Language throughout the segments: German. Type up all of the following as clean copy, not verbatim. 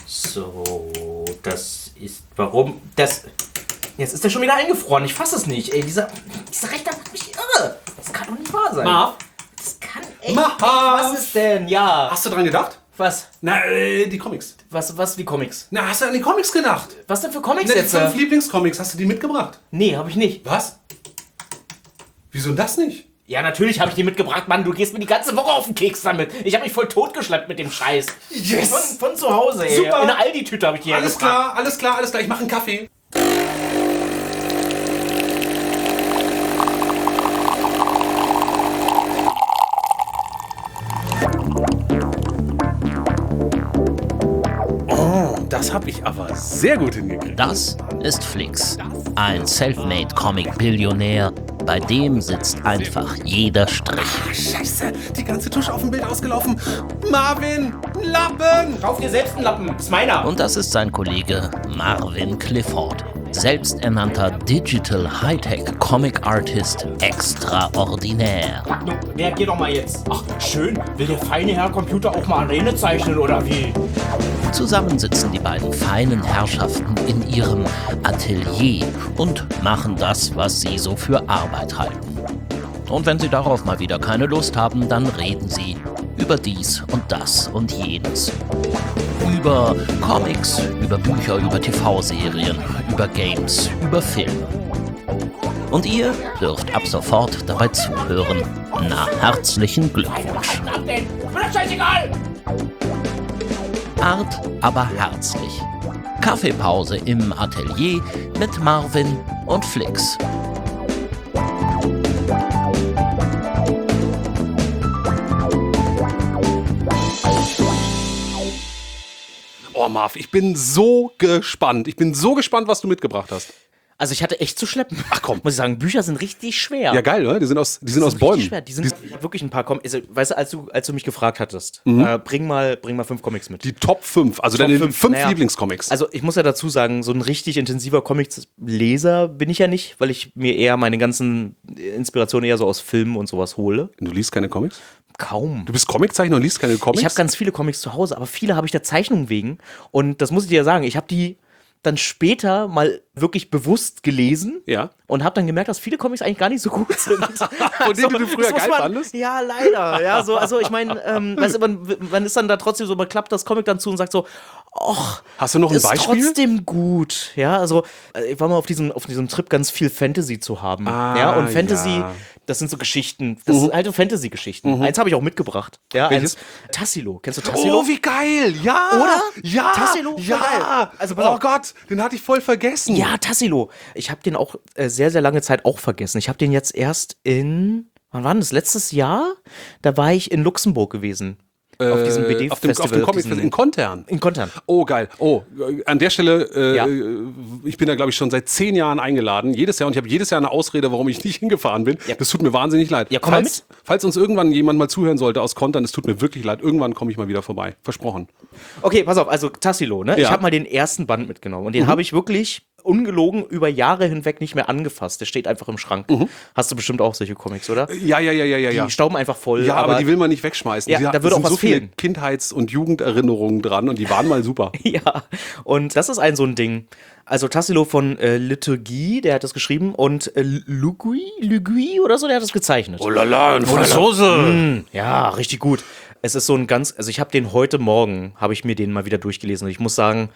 So, das ist... Warum? Das... Jetzt ist der schon wieder eingefroren. Ich fasse es nicht. Ey, dieser Rechner macht mich irre. Das kann doch nicht wahr sein. Marv? Das kann echt Marv! nicht. Was ist denn? Ja. Hast du dran gedacht? Was? Na, die Comics. Was die Comics? Na, hast du an die Comics gedacht? Was denn für Comics Na, die jetzt? 5 Lieblingscomics, hast du die mitgebracht? Nee, hab ich nicht. Was? Wieso das nicht? Ja, natürlich habe ich die mitgebracht, Mann. Du gehst mir die ganze Woche auf den Keks damit. Ich habe mich voll totgeschleppt mit dem Scheiß. Yes! Von zu Hause, ey. Super. In der Aldi-Tüte habe ich die Alles klar, alles klar, alles klar. Ich mache einen Kaffee. Das habe ich aber sehr gut hingekriegt. Das ist Flix, ein Selfmade-Comic-Billionär. Bei dem sitzt einfach jeder Strich. Scheiße, die ganze Tusche auf dem Bild ausgelaufen. Marvin, ein Lappen! Kauf dir selbst einen Lappen. Ist meiner. Und das ist sein Kollege Marvin Clifford, selbsternannter Digital Hightech Comic Artist extraordinär. Reagier doch mal jetzt. Ach, schön. Will der feine Herr Computer auch mal Arene zeichnen, oder wie? Zusammen sitzen die beiden feinen Herrschaften in ihrem Atelier und machen das, was sie so für Arbeit halten. Und wenn sie darauf mal wieder keine Lust haben, dann reden sie über dies und das und jenes. Über Comics, über Bücher, über TV-Serien, über Games, über Filme. Und ihr dürft ab sofort dabei zuhören. Na, herzlichen Glückwunsch. Ab denn? Ist mir das scheißegal. Hart, aber herzlich. Kaffeepause im Atelier mit Marvin und Flix. Oh, Marv, ich bin so gespannt. Ich bin so gespannt, was du mitgebracht hast. Also ich hatte echt zu schleppen. Ach komm. Muss ich sagen, Bücher sind richtig schwer. Ja, geil, oder? Die sind aus Richtig Bäumen. schwer. Ich hab wirklich ein paar Comics. Also, weißt du, als du mich gefragt hattest, bring mal 5 Comics mit. Die Top 5, also Top deine 5, 5 naja. Lieblingscomics. Also ich muss ja dazu sagen, so ein richtig intensiver Comics-Leser bin ich ja nicht, weil ich mir eher meine ganzen Inspirationen eher so aus Filmen und sowas hole. Du liest keine Comics? Kaum. Du bist Comiczeichner und liest keine Comics? Ich habe ganz viele Comics zu Hause, aber viele habe ich der Zeichnung wegen. Und das muss ich dir ja sagen, ich habe die dann später mal wirklich bewusst gelesen Ja. und habe dann gemerkt, dass viele Comics eigentlich gar nicht so gut sind. Von denen du früher das muss geil man- fandest? Ja, leider. Ja, so, also ich meine, weißt du, man ist dann da trotzdem so, man klappt das Comic dann zu und sagt so, och, Hast du noch ein ist Beispiel? trotzdem gut. Ja, also ich war mal auf diesem Trip, ganz viel Fantasy zu haben. Ja, und Fantasy, ja. das sind so Geschichten, das sind alte Fantasy-Geschichten. Eins habe ich auch mitgebracht. Ja, Welches? Tassilo. Kennst du Tassilo? Oh, wie geil! Ja! Oder? Ja! Tassilo, voll ja! geil. Also, pass oh auf. Gott, den hatte ich voll vergessen. Ja, Tassilo. Ich habe den auch sehr, sehr lange Zeit auch vergessen. Ich habe den jetzt erst wann war das? Letztes Jahr? Da war ich in Luxemburg gewesen. Auf diesem BD-Festival. Auf dem Comic-Festival in Kontern. In Kontern. Oh, geil. Oh, an der Stelle, Ja. ich bin da, glaube ich, schon seit 10 Jahren eingeladen. Jedes Jahr. Und ich habe jedes Jahr eine Ausrede, warum ich nicht hingefahren bin. Ja. Das tut mir wahnsinnig leid. Ja, komm mal Falls uns irgendwann jemand mal zuhören sollte aus Kontern, es tut mir wirklich leid. Irgendwann komme ich mal wieder vorbei. Versprochen. Okay, pass auf, also Tassilo, ne? Ich Ja. habe mal den ersten Band mitgenommen und den habe ich wirklich ungelogen über Jahre hinweg nicht mehr angefasst. Der steht einfach im Schrank. Hast du bestimmt auch solche Comics, oder? Ja. Die stauben einfach voll. Ja, aber die will man nicht wegschmeißen. Ja, da würde sind auch was so viele fehlen. Kindheits- und Jugenderinnerungen dran und die waren mal super. Ja, und das ist so ein Ding. Also Tassilo von Liturgie, der hat das geschrieben, und Lugui oder so, der hat das gezeichnet. Oh lala, ein Franzose. Ja, richtig gut. Es ist so ein also ich habe den heute Morgen, habe ich mir den mal wieder durchgelesen und ich muss sagen,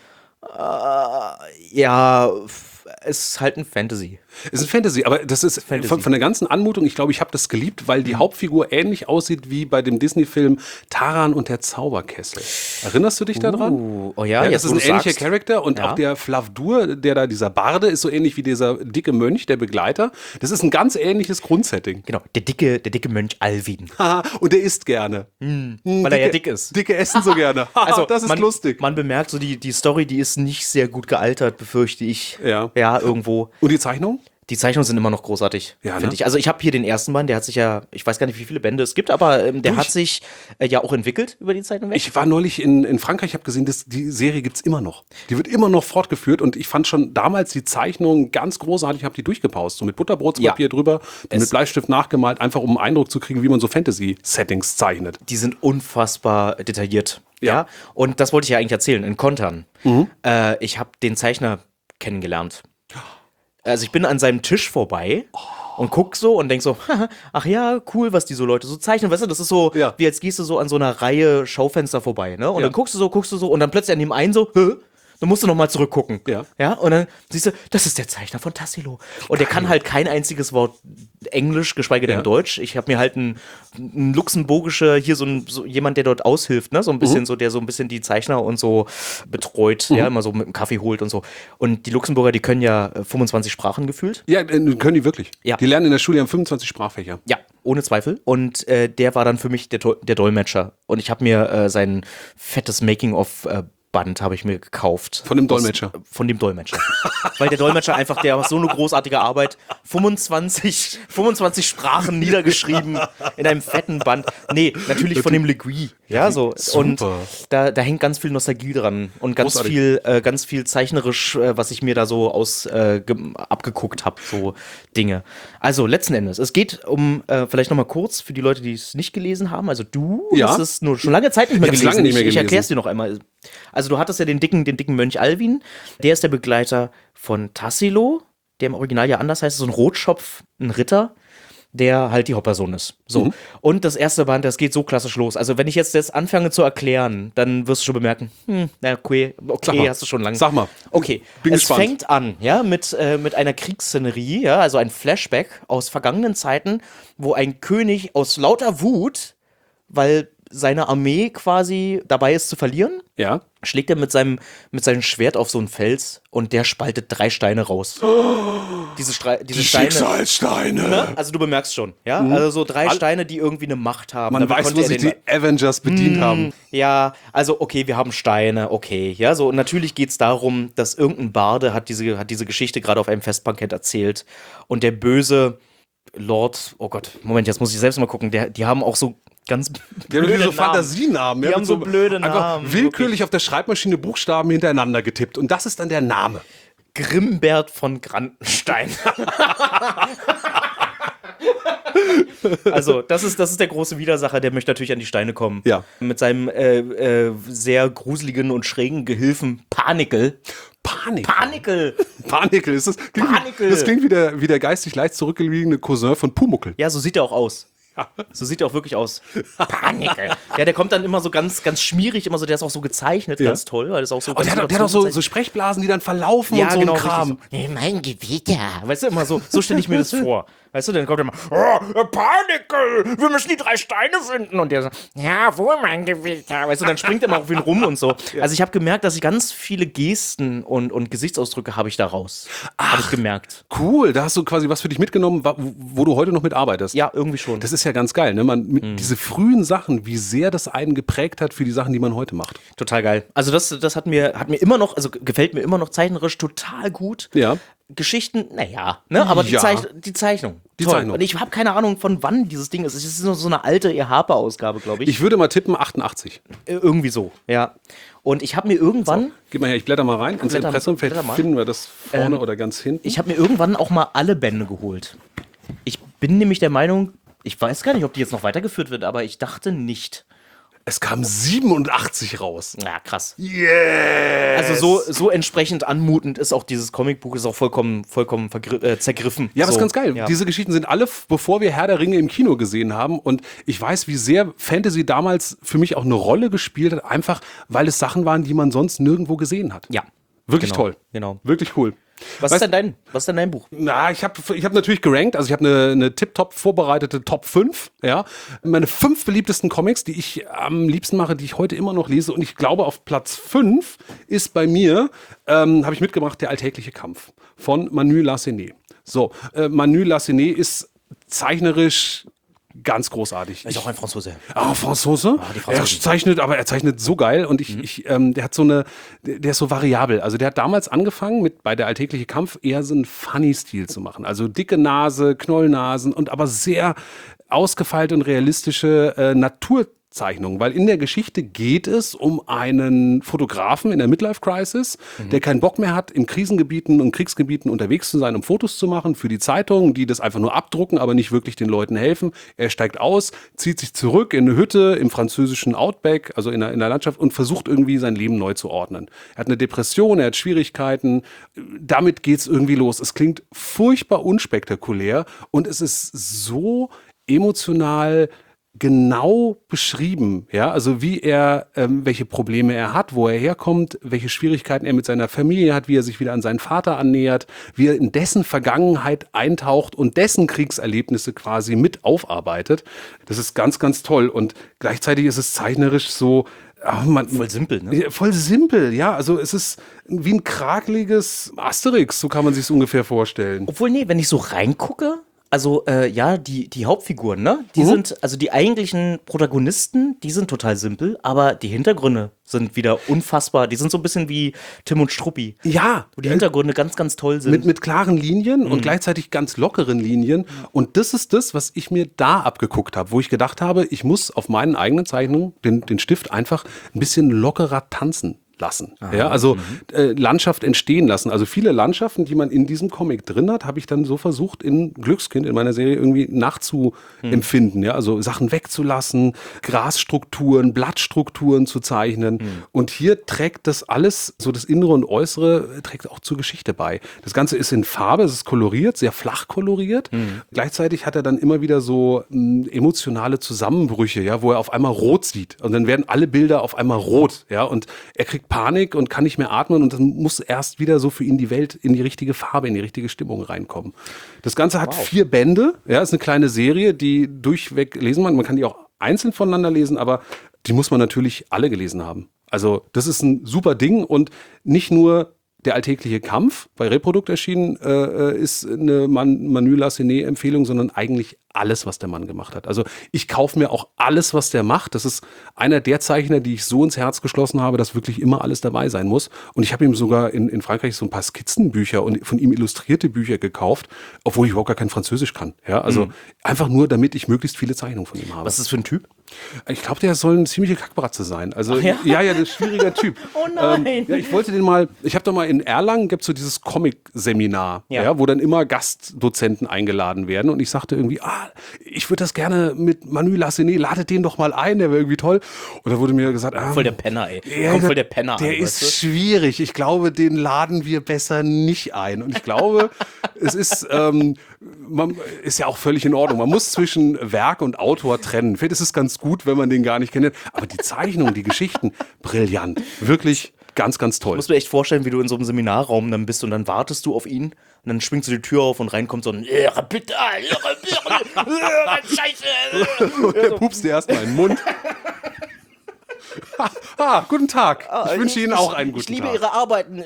es ist halt ein Fantasy. Es ist Fantasy, aber das ist Fantasy. von der ganzen Anmutung, ich glaube, ich habe das geliebt, weil die Hauptfigur ähnlich aussieht wie bei dem Disney-Film Taran und der Zauberkessel. Erinnerst du dich daran? Oh ja, das jetzt, ist wo ein du's ähnlicher sagst. Charakter und Ja. auch der Flavdur, dieser Barde, ist so ähnlich wie dieser dicke Mönch, der Begleiter. Das ist ein ganz ähnliches Grundsetting. Genau, der dicke Mönch Alvin. Haha, und der isst gerne. Weil er ja dick ist. Dicke essen so gerne. Haha, Also, das ist lustig. Man bemerkt so, die Story, die ist nicht sehr gut gealtert, befürchte ich. Ja. Ja, irgendwo. Und die Zeichnung? Die Zeichnungen sind immer noch großartig, Ja, finde ne? ich. Also ich habe hier den ersten Band, der hat sich ja, ich weiß gar nicht, wie viele Bände es gibt, aber der hat sich ja auch entwickelt über die Zeit hinweg. Ich war neulich in Frankreich, ich habe gesehen, die Serie gibt's immer noch. Die wird immer noch fortgeführt und ich fand schon damals die Zeichnungen ganz großartig, ich habe die durchgepaust, so mit Butterbrotspapier drüber, mit Bleistift nachgemalt, einfach um einen Eindruck zu kriegen, wie man so Fantasy-Settings zeichnet. Die sind unfassbar detailliert. Ja. Und das wollte ich ja eigentlich erzählen, in Kontern. Ich habe den Zeichner kennengelernt. Also ich bin an seinem Tisch vorbei und guck so und denk so, ach ja, cool, was die so Leute so zeichnen. Weißt du, das ist so, wie als gehst du so an so einer Reihe Schaufenster vorbei, ne? Und dann guckst du so und dann plötzlich an dem einen so, dann musst du nochmal zurückgucken. Ja. Und dann siehst du, das ist der Zeichner von Tassilo. Und der kann halt kein einziges Wort Englisch, geschweige denn Deutsch. Ich habe mir halt ein luxemburgischer, hier so jemand, der dort aushilft, ne? So ein bisschen der so ein bisschen die Zeichner und so betreut, ja, immer so mit dem Kaffee holt und so. Und die Luxemburger, die können ja 25 Sprachen gefühlt. Ja, können die wirklich. Ja. Die lernen in der Schule, die haben 25 Sprachfächer. Ja, ohne Zweifel. Und der war dann für mich der Dolmetscher. Und ich habe mir sein fettes Making-of-Band habe ich mir gekauft. Von dem Dolmetscher? Von dem Dolmetscher. Weil der Dolmetscher einfach, der macht so eine großartige Arbeit. 25 Sprachen niedergeschrieben in einem fetten Band. Nee, natürlich von dem Legui. Ja, so. Super. Und da hängt ganz viel Nostalgie dran. Und ganz viel zeichnerisch, was ich mir da so abgeguckt habe. So Dinge. Also letzten Endes, es geht um, vielleicht nochmal kurz für die Leute, die es nicht gelesen haben. Also du hast es nur schon lange Zeit nicht mehr Ich hab's gelesen. lange nicht mehr Ich gelesen. erkläre es dir noch einmal. Also du hattest ja den dicken Mönch Alvin, der ist der Begleiter von Tassilo, der im Original ja anders heißt, so ein Rotschopf, ein Ritter, der halt die Hauptperson ist. So. Und das erste Band, das geht so klassisch los. Also wenn ich jetzt das anfange zu erklären, dann wirst du schon bemerken, okay, hast du schon lange. Sag mal. Okay, Bin es gespannt. fängt an, ja, mit einer Kriegsszenerie, ja, also ein Flashback aus vergangenen Zeiten, wo ein König aus lauter Wut, weil seine Armee quasi dabei ist zu verlieren, schlägt er mit seinem Schwert auf so einen Fels und der spaltet 3 Steine raus. Diese Steine. Schicksalssteine. Ne? Also du bemerkst schon, ja? Also so 3 Steine, die irgendwie eine Macht haben. Man Damit weiß, konnte wo er sich den- die Avengers bedient haben. Ja, also okay, wir haben Steine, okay. Ja, so und natürlich geht es darum, dass irgendein Barde hat diese Geschichte gerade auf einem Festbankett erzählt und der böse Lord, oh Gott, Moment, jetzt muss ich selbst mal gucken, die haben auch so ganz Die haben so Namen. Fantasienamen. Die ja, haben mit so blöde einfach Namen, willkürlich auf der Schreibmaschine Buchstaben hintereinander getippt. Und das ist dann der Name. Grimbert von Grandenstein. Also, das ist der große Widersacher, der möchte natürlich an die Steine kommen. Ja. Mit seinem sehr gruseligen und schrägen Gehilfen Panikel. Panikel. Ist das, Panikel. Das klingt wie der geistig leicht zurückgelegene Cousin von Pumuckl. Ja, so sieht er auch aus. So sieht er auch wirklich aus. Panikel. Ja, der kommt dann immer so ganz, ganz schmierig, immer so, der ist auch so gezeichnet, ganz toll, weil das auch so. Und der hat auch so Sprechblasen, die dann verlaufen ja, und so genau, ein Kram. richtig so. Mein Gewitter. Weißt du, immer so stelle ich mir das vor. Weißt du, dann kommt er immer, Panikel, wir müssen die 3 Steine finden. Und der so, ja, wo mein Gewitter? Weißt du, dann springt er mal auf ihn rum und so. Also ich habe gemerkt, dass ich ganz viele Gesten und Gesichtsausdrücke habe ich da raus. Habe ich gemerkt. Cool, da hast du quasi was für dich mitgenommen, wo du heute noch mitarbeitest. Ja, irgendwie schon. Das ist ja ganz geil, ne? Diese frühen Sachen, wie sehr das einen geprägt hat für die Sachen, die man heute macht. Total geil. Also das hat mir immer noch, also gefällt mir immer noch zeichnerisch total gut. Ja. Geschichten, naja, ne? Aber die Ja. Zeichnung. Die Toll. Zeichnung. Und ich habe keine Ahnung, von wann dieses Ding ist. Es ist so eine alte Harper-Ausgabe, glaube ich. Ich würde mal tippen 88. Irgendwie so, ja. Und ich habe mir irgendwann, Gib mal her, ich blätter mal rein ins Blätter- Impressum. Vielleicht blätter mal. finden wir das vorne oder ganz hinten. ich habe mir irgendwann auch mal alle Bände geholt. Ich bin nämlich der Meinung, ich weiß gar nicht, ob die jetzt noch weitergeführt wird, aber ich dachte nicht. Es kam 87 raus. Ja, krass. Yes! Also so entsprechend anmutend ist auch dieses Comicbuch, ist auch vollkommen zergriffen. Ja, das so, ist ganz geil. Ja. Diese Geschichten sind alle, bevor wir Herr der Ringe im Kino gesehen haben. Und ich weiß, wie sehr Fantasy damals für mich auch eine Rolle gespielt hat, einfach weil es Sachen waren, die man sonst nirgendwo gesehen hat. Ja. Wirklich Genau, toll. genau. Wirklich cool. Was ist denn dein Buch? Na, ich hab natürlich gerankt, also ich habe eine tipptopp vorbereitete Top 5, ja. Meine 5 beliebtesten Comics, die ich am liebsten mache, die ich heute immer noch lese. Und ich glaube, auf Platz 5 ist bei mir, habe ich mitgebracht, Der alltägliche Kampf von Manu Lassenet. So, Manu Lassenet ist zeichnerisch ganz großartig. Ist auch ein Franzose. Franzose? die Franzosen. Er zeichnet so geil und der hat der ist so variabel. Also der hat damals angefangen bei der alltägliche Kampf eher so einen Funny-Stil zu machen. Also dicke Nase, Knollnasen und aber sehr ausgefeilte und realistische Naturzeichnungen, weil in der Geschichte geht es um einen Fotografen in der Midlife-Crisis, der keinen Bock mehr hat, in Krisengebieten und Kriegsgebieten unterwegs zu sein, um Fotos zu machen für die Zeitungen, die das einfach nur abdrucken, aber nicht wirklich den Leuten helfen. Er steigt aus, zieht sich zurück in eine Hütte im französischen Outback, also in der Landschaft und versucht irgendwie sein Leben neu zu ordnen. Er hat eine Depression, er hat Schwierigkeiten. Damit geht's irgendwie los. Es klingt furchtbar unspektakulär und es ist so emotional genau beschrieben, ja, also wie er, welche Probleme er hat, wo er herkommt, welche Schwierigkeiten er mit seiner Familie hat, wie er sich wieder an seinen Vater annähert, wie er in dessen Vergangenheit eintaucht und dessen Kriegserlebnisse quasi mit aufarbeitet. Das ist ganz, ganz toll und gleichzeitig ist es zeichnerisch so, voll simpel, ne? Voll simpel, ja. Also es ist wie ein krakeliges Asterix, so kann man sich es ungefähr vorstellen. Obwohl, nee, wenn ich so reingucke, also die Hauptfiguren, ne? Die sind, also die eigentlichen Protagonisten, die sind total simpel, aber die Hintergründe sind wieder unfassbar. Die sind so ein bisschen wie Tim und Struppi. Ja. Wo die Hintergründe ganz, ganz toll sind. Mit klaren Linien und gleichzeitig ganz lockeren Linien. Und das ist das, was ich mir da abgeguckt habe, wo ich gedacht habe, ich muss auf meinen eigenen Zeichnungen den Stift einfach ein bisschen lockerer tanzen lassen. Ja, also Landschaft entstehen lassen. Also viele Landschaften, die man in diesem Comic drin hat, habe ich dann so versucht, in Glückskind, in meiner Serie irgendwie nachzuempfinden. Ja, also Sachen wegzulassen, Grasstrukturen, Blattstrukturen zu zeichnen. Und hier trägt das alles, so das Innere und Äußere, trägt auch zur Geschichte bei. Das Ganze ist in Farbe, es ist koloriert, sehr flach koloriert. Gleichzeitig hat er dann immer wieder so emotionale Zusammenbrüche, ja, wo er auf einmal rot sieht. Und dann werden alle Bilder auf einmal rot. Ja, und er kriegt Panik und kann nicht mehr atmen und dann muss erst wieder so für ihn die Welt in die richtige Farbe, in die richtige Stimmung reinkommen. Das Ganze hat 4 Bände, ja, ist eine kleine Serie, die durchweg lesen man kann die auch einzeln voneinander lesen, aber die muss man natürlich alle gelesen haben. Also das ist ein super Ding und nicht nur der alltägliche Kampf, bei Reprodukt erschienen, ist eine Manu Lacenet-Empfehlung, sondern eigentlich alles, was der Mann gemacht hat. Also ich kaufe mir auch alles, was der macht. Das ist einer der Zeichner, die ich so ins Herz geschlossen habe, dass wirklich immer alles dabei sein muss. Und ich habe ihm sogar in Frankreich so ein paar Skizzenbücher und von ihm illustrierte Bücher gekauft, obwohl ich überhaupt gar kein Französisch kann. Ja, also einfach nur, damit ich möglichst viele Zeichnungen von ihm habe. Was ist das für ein Typ? Ich glaube, der soll eine ziemliche Kackbratze sein. Also ja, das ist ein schwieriger Typ. Oh nein. Ja, ich wollte den mal, ich habe doch mal in Erlangen, gibt es so dieses Comic-Seminar, ja, wo dann immer Gastdozenten eingeladen werden. Und ich sagte irgendwie, ich würde das gerne mit Manu Lacenet, ladet den doch mal ein, der wäre irgendwie toll. Und da wurde mir gesagt, voll der Penner, ey. Kommt voll der Penner der ist schwierig. Ich glaube, den laden wir besser nicht ein. Und ich glaube, es ist, ist ja auch völlig in Ordnung. Man muss zwischen Werk und Autor trennen. Vielleicht ist es ganz gut, wenn man den gar nicht kennt. Aber die Zeichnungen, die Geschichten, brillant. Wirklich ganz, ganz toll. Ich muss mir echt vorstellen, wie du in so einem Seminarraum dann bist und dann wartest du auf ihn und dann schwingst du die Tür auf und reinkommt so ein Scheiße. Und der pupst dir erstmal in den Mund. Guten Tag. Ich wünsche Ihnen auch einen guten Tag. Ich liebe Ihre Arbeiten.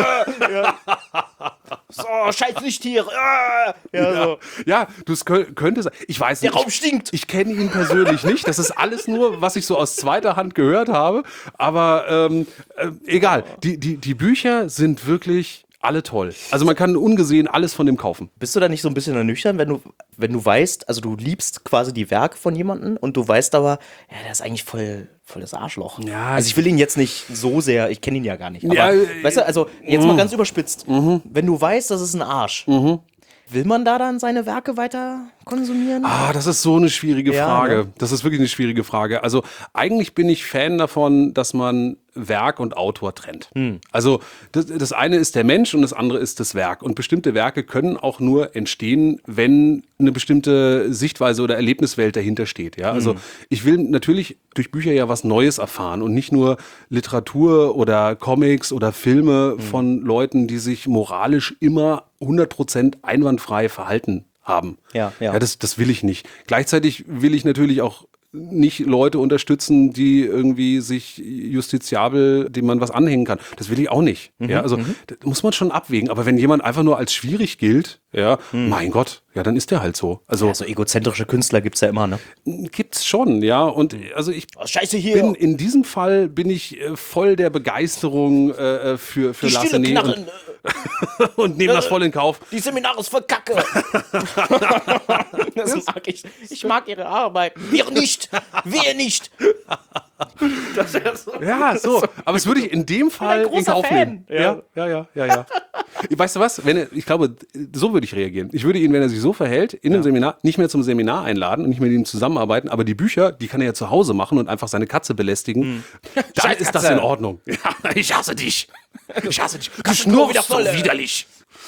So, scheiß Lichttiere. Ja, das könnte sein. Ich weiß nicht. Der Raum stinkt. Ich kenne ihn persönlich nicht. Das ist alles nur, was ich so aus zweiter Hand gehört habe. Aber egal. Die Bücher sind wirklich alle toll. Also man kann ungesehen alles von dem kaufen. Bist du da nicht so ein bisschen ernüchtert, wenn du weißt, also du liebst quasi die Werke von jemandem und du weißt aber, ja, der ist eigentlich voll das Arschloch. Ja, also ich will ihn jetzt nicht so sehr, ich kenne ihn ja gar nicht. Aber, weißt du, also jetzt mal ganz überspitzt, wenn du weißt, das ist ein Arsch, will man da dann seine Werke weiter konsumieren? Das ist so eine schwierige Frage. Ne? Das ist wirklich eine schwierige Frage. Also eigentlich bin ich Fan davon, dass man Werk und Autor trennt. Also das eine ist der Mensch und das andere ist das Werk. Und bestimmte Werke können auch nur entstehen, wenn eine bestimmte Sichtweise oder Erlebniswelt dahinter steht. Ja? Also ich will natürlich durch Bücher ja was Neues erfahren und nicht nur Literatur oder Comics oder Filme von Leuten, die sich moralisch immer 100% einwandfrei verhalten haben. Ja. Das will ich nicht. Gleichzeitig will ich natürlich auch nicht Leute unterstützen, die irgendwie sich justiziabel, dem man was anhängen kann. Das will ich auch nicht. Ja, also das muss man schon abwägen. Aber wenn jemand einfach nur als schwierig gilt, ja, mein Gott, Ja, dann ist der halt so. Also Ja, so egozentrische Künstler gibt's ja immer, ne? gibt's schon, ja. Und also ich Scheiße hier! in diesem Fall bin ich voll der Begeisterung für Larsenet und nehme das voll in Kauf. Die Seminare ist voll kacke. Das mag ich. Ich mag ihre Arbeit. Wir nicht. Wir nicht. Das wäre so. Ja, so. Aber das würde ich in dem Fall in großer Kauf nehmen. Fan. Ja. Weißt du was? Ich glaube, so würde ich reagieren. Ich würde ihn, wenn er sich so verhält, in einem Seminar nicht mehr zum Seminar einladen und nicht mehr mit ihm zusammenarbeiten, aber die Bücher, die kann er ja zu Hause machen und einfach seine Katze belästigen. Dann ist das in Ordnung. Ja, ich hasse dich. Ich hasse dich. Du schnurrst so widerlich.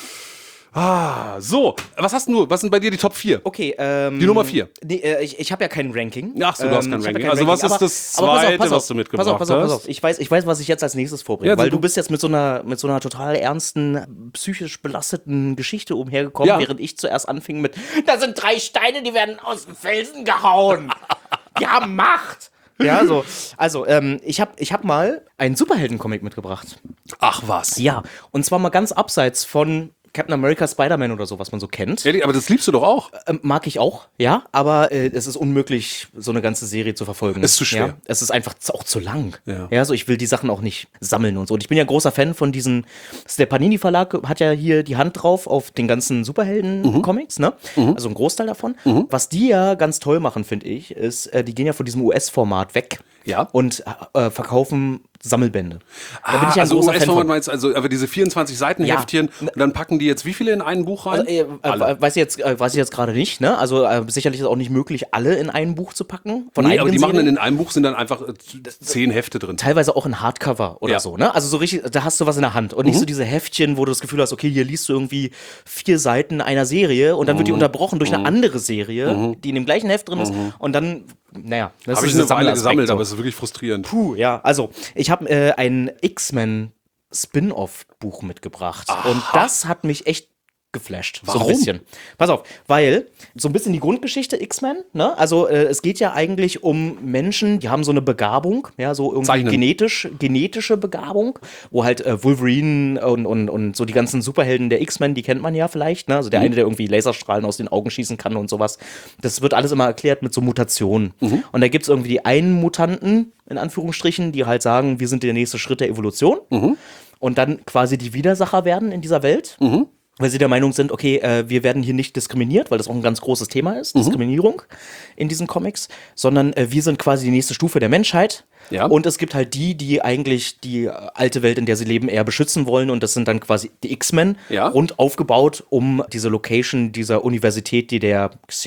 So. Was hast du? Was sind bei dir die Top 4? Okay, Die Nummer 4. Nee, ich habe ja kein Ranking. Ach so, du hast kein ich hab Ranking. ja Also was ist aber- das aber Zweite, was du mitgebracht pass auf. hast? Ich weiß, was ich jetzt als nächstes vorbringe. Ja, weil du- du bist jetzt mit so einer total ernsten, psychisch belasteten Geschichte umhergekommen, Ja. während ich zuerst anfing mit, da sind 3 Steine, die werden aus dem Felsen gehauen. Die haben Macht. Ja, so. Also, ich hab mal einen Superhelden-Comic mitgebracht. Ach was. Ja, und zwar mal ganz abseits von Captain America, Spider-Man oder so, was man so kennt. Ja, aber das liebst du doch auch. Mag ich auch, ja, aber es ist unmöglich, so eine ganze Serie zu verfolgen. Ist zu schwer. Ja? Es ist einfach auch zu lang. Ja. So ich will die Sachen auch nicht sammeln und so. Und ich bin ja großer Fan von der Panini Verlag hat ja hier die Hand drauf auf den ganzen Superhelden-Comics, ne? Also ein Großteil davon. Was die ja ganz toll machen, finde ich, ist, die gehen ja von diesem US-Format weg. Ja. Und verkaufen Sammelbände. Da bin ich ja ein also großer Fan US-Format von. meinst aber diese 24 Seiten Ja. Heftchen und dann packen die jetzt wie viele in ein Buch rein? Alle. Weiß ich jetzt gerade nicht, ne? Also sicherlich ist auch nicht möglich, alle in ein Buch zu packen. Von Nee, aber die eigenen machen dann Serien. in einem Buch sind dann einfach 10 Hefte drin. Teilweise auch in Hardcover oder Ja. so, ne? Also so richtig, da hast du was in der Hand und nicht so diese Heftchen, wo du das Gefühl hast, okay, hier liest du irgendwie 4 Seiten einer Serie und dann wird die unterbrochen durch eine andere Serie, die in dem gleichen Heft drin ist und dann, naja, das Habe ich dieser eine Weile Sammelaspekt gesammelt, so. aber es ist wirklich frustrierend. Puh, ja, also ich habe ein X-Men Spin-off-Buch mitgebracht und das hat mich echt geflasht. So Warum? ein bisschen. Pass auf, weil so ein bisschen die Grundgeschichte X-Men, ne? Also es geht ja eigentlich um Menschen, die haben so eine Begabung, ja, so irgendwie Zeichnen. genetische Begabung, wo halt Wolverine und so die ganzen Superhelden der X-Men, die kennt man ja vielleicht, ne? Also der eine, der irgendwie Laserstrahlen aus den Augen schießen kann und sowas. Das wird alles immer erklärt mit so Mutationen. Und da gibt es irgendwie die einen Mutanten, in Anführungsstrichen, die halt sagen, wir sind der nächste Schritt der Evolution. Und dann quasi die Widersacher werden in dieser Welt. Weil sie der Meinung sind, okay, wir werden hier nicht diskriminiert, weil das auch ein ganz großes Thema ist, Diskriminierung in diesen Comics, sondern wir sind quasi die nächste Stufe der Menschheit. Ja. Und es gibt halt die eigentlich die alte Welt, in der sie leben, eher beschützen wollen. Und das sind dann quasi die X-Men, Ja. rund aufgebaut um diese Location dieser Universität, die der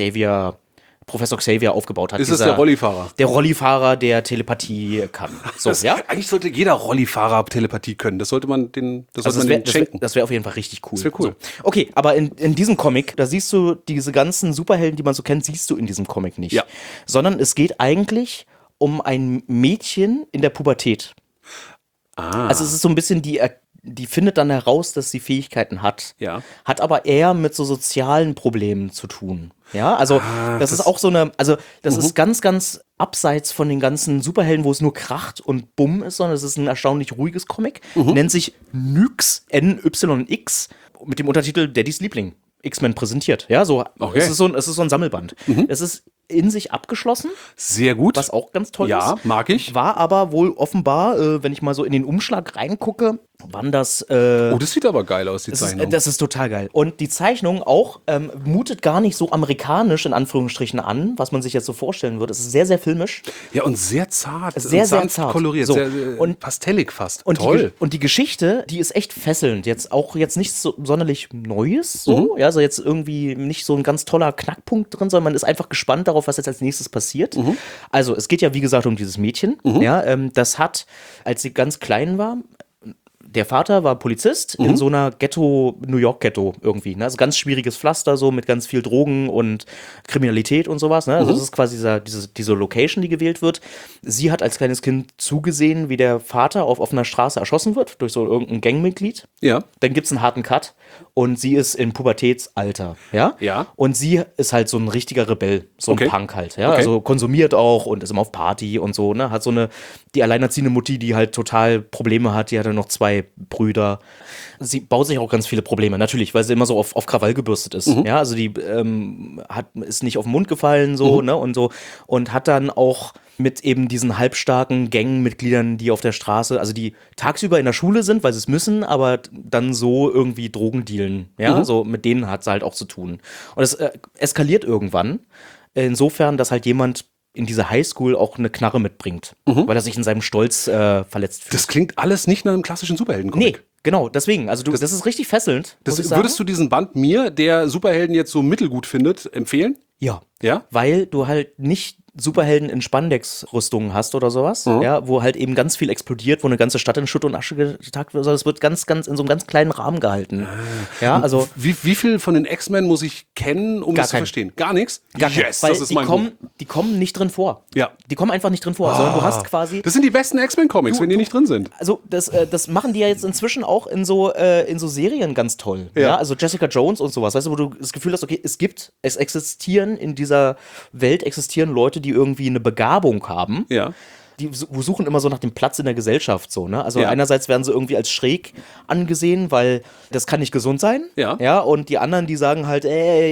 Professor Xavier aufgebaut hat. Ist es der Rollifahrer? Der Rollifahrer, der Telepathie kann. So, ja? Eigentlich sollte jeder Rollifahrer Telepathie können. Das sollte man den Also sollte man den schenken. das wär auf jeden Fall richtig cool. Das wär cool. So. Okay, aber in diesem Comic, da siehst du diese ganzen Superhelden, die man so kennt, siehst du in diesem Comic nicht. Ja. Sondern es geht eigentlich um ein Mädchen in der Pubertät. Also es ist so ein bisschen die findet dann heraus, dass sie Fähigkeiten hat. Ja. Hat aber eher mit so sozialen Problemen zu tun. Ja, also das ist auch so eine, also das ist ganz, ganz abseits von den ganzen Superhelden, wo es nur kracht und bumm ist, sondern es ist ein erstaunlich ruhiges Comic. Nennt sich Nyx, NYX, mit dem Untertitel Daddys Liebling. X-Men präsentiert. Ja, so. Okay. Es ist so ein Sammelband. Es ist in sich abgeschlossen, Sehr gut. was auch ganz toll ist. Ja, mag ich. War aber wohl offenbar, wenn ich mal so in den Umschlag reingucke, wann das. Oh, das sieht aber geil aus, die Zeichnung. Das ist total geil. Und die Zeichnung auch mutet gar nicht so amerikanisch in Anführungsstrichen an, was man sich jetzt so vorstellen würde. Es ist sehr, sehr filmisch. Ja, und sehr zart. Sehr, und sehr sanft zart. koloriert. So. Sehr, Und- pastellig fast. Und Toll. Die Geschichte, die ist echt fesselnd. Jetzt auch jetzt nichts so sonderlich Neues, so. Ja, also jetzt irgendwie nicht so ein ganz toller Knackpunkt drin, sondern man ist einfach gespannt darauf, was jetzt als nächstes passiert. Also es geht ja, wie gesagt, um dieses Mädchen. Ja, das hat, als sie ganz klein war, der Vater war Polizist in so einer New York Ghetto irgendwie. Ne? Also ganz schwieriges Pflaster, so mit ganz viel Drogen und Kriminalität und sowas. Ne? Also das ist quasi diese Location, die gewählt wird. Sie hat als kleines Kind zugesehen, wie der Vater auf offener Straße erschossen wird durch so irgendein Gangmitglied. Ja. Dann gibt es einen harten Cut und sie ist im Pubertätsalter. Ja? Ja. Und sie ist halt so ein richtiger Rebell, so ein Okay. Punk halt. Ja? Okay. Also konsumiert auch und ist immer auf Party und so. Ne? Hat so die alleinerziehende Mutti, die halt total Probleme hat. Die hat dann noch 2 Brüder. Sie baut sich auch ganz viele Probleme, natürlich, weil sie immer so auf Krawall gebürstet ist. Ja, also die ist nicht auf den Mund gefallen so, ne, und hat dann auch mit eben diesen halbstarken Gangmitgliedern, die auf der Straße, also die tagsüber in der Schule sind, weil sie es müssen, aber dann so irgendwie Drogen dealen. Ja, so mit denen hat sie halt auch zu tun. Und es eskaliert irgendwann, insofern, dass halt jemand in diese Highschool auch eine Knarre mitbringt, weil er sich in seinem Stolz verletzt fühlt. Das klingt alles nicht nach einem klassischen Superheldencomic. Nee, genau, deswegen. Also das ist richtig fesselnd. muss ich sagen. Würdest du diesen Band mir, der Superhelden jetzt so mittelgut findet, empfehlen? Ja. Ja? Weil du halt nicht Superhelden in Spandex-Rüstungen hast oder sowas, ja, wo halt eben ganz viel explodiert, wo eine ganze Stadt in Schutt und Asche getagt wird, sondern es wird ganz in so einem ganz kleinen Rahmen gehalten. Ja, also Wie viel von den X-Men muss ich kennen, um das zu keinen. verstehen? Gar nichts? gar kein- Yes, weil das ist mein Buch. die kommen nicht drin vor. Ja. Die kommen einfach nicht drin vor, sondern du hast quasi Das sind die besten X-Men-Comics, wenn die nicht drin sind. also das machen die ja jetzt inzwischen auch in so Serien ganz toll. Ja. Ja? Also Jessica Jones und sowas, weißt du, wo du das Gefühl hast, okay, es existieren in dieser Welt Leute, die irgendwie eine Begabung haben. Ja. Die suchen immer so nach dem Platz in der Gesellschaft so, ne? Also Ja. einerseits werden sie irgendwie als schräg angesehen, weil das kann nicht gesund sein. Ja. Ja, und die anderen, die sagen halt,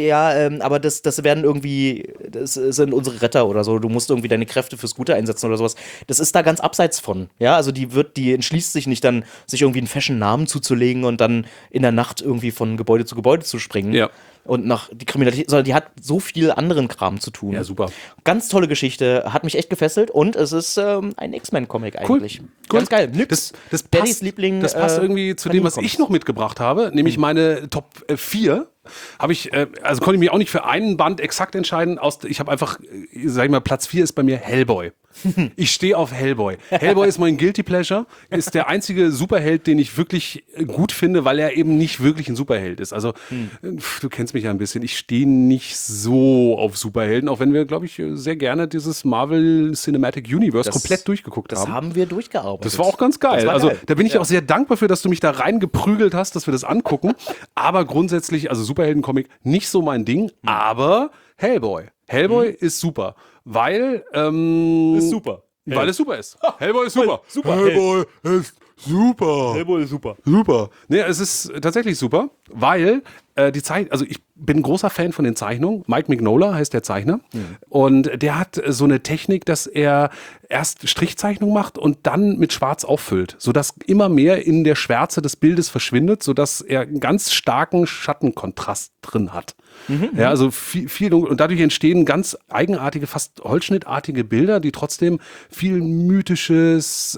aber das werden irgendwie, das sind unsere Retter oder so. Du musst irgendwie deine Kräfte fürs Gute einsetzen oder sowas. Das ist da ganz abseits von. Ja, also die entschließt sich nicht dann, sich irgendwie einen Fashion-Namen zuzulegen und dann in der Nacht irgendwie von Gebäude zu Gebäude zu springen. Ja. Und nach die Kriminalität, sondern die hat so viel anderen Kram zu tun. Ja, super. Ganz tolle Geschichte, hat mich echt gefesselt und es ist ein X-Men-Comic eigentlich. Cool. Ganz geil. Nix. Das Daddys passt, Liebling. das passt irgendwie zu dem, was ich noch mitgebracht habe, nämlich meine Top 4. Habe ich, also konnte ich mich auch nicht für einen Band exakt entscheiden. Ich habe einfach, sag ich mal, Platz 4 ist bei mir Hellboy. Ich stehe auf Hellboy. Hellboy ist mein Guilty Pleasure, ist der einzige Superheld, den ich wirklich gut finde, weil er eben nicht wirklich ein Superheld ist. Also, du kennst mich ja ein bisschen, ich stehe nicht so auf Superhelden, auch wenn wir, glaube ich, sehr gerne dieses Marvel Cinematic Universe komplett durchgeguckt Das haben. haben wir durchgearbeitet. Das war auch ganz geil. Das war Also geil. da bin ich auch sehr dankbar für, dass du mich da reingeprügelt hast, dass wir das angucken. Aber grundsätzlich, also Superheldencomic, nicht so mein Ding. Aber Hellboy. Hellboy ist super, weil Ist super. weil es super ist. Hellboy ist super. Super. Hellboy ist super. Hellboy ist super. Super. Nee, es ist tatsächlich super, weil die Zeichnung, also ich bin ein großer Fan von den Zeichnungen. Mike Mignola heißt der Zeichner. Und der hat so eine Technik, dass er erst Strichzeichnung macht und dann mit Schwarz auffüllt, sodass immer mehr in der Schwärze des Bildes verschwindet, sodass er einen ganz starken Schattenkontrast drin hat. Ja, also viel dunkel. Und dadurch entstehen ganz eigenartige, fast holzschnittartige Bilder, die trotzdem viel Mythisches,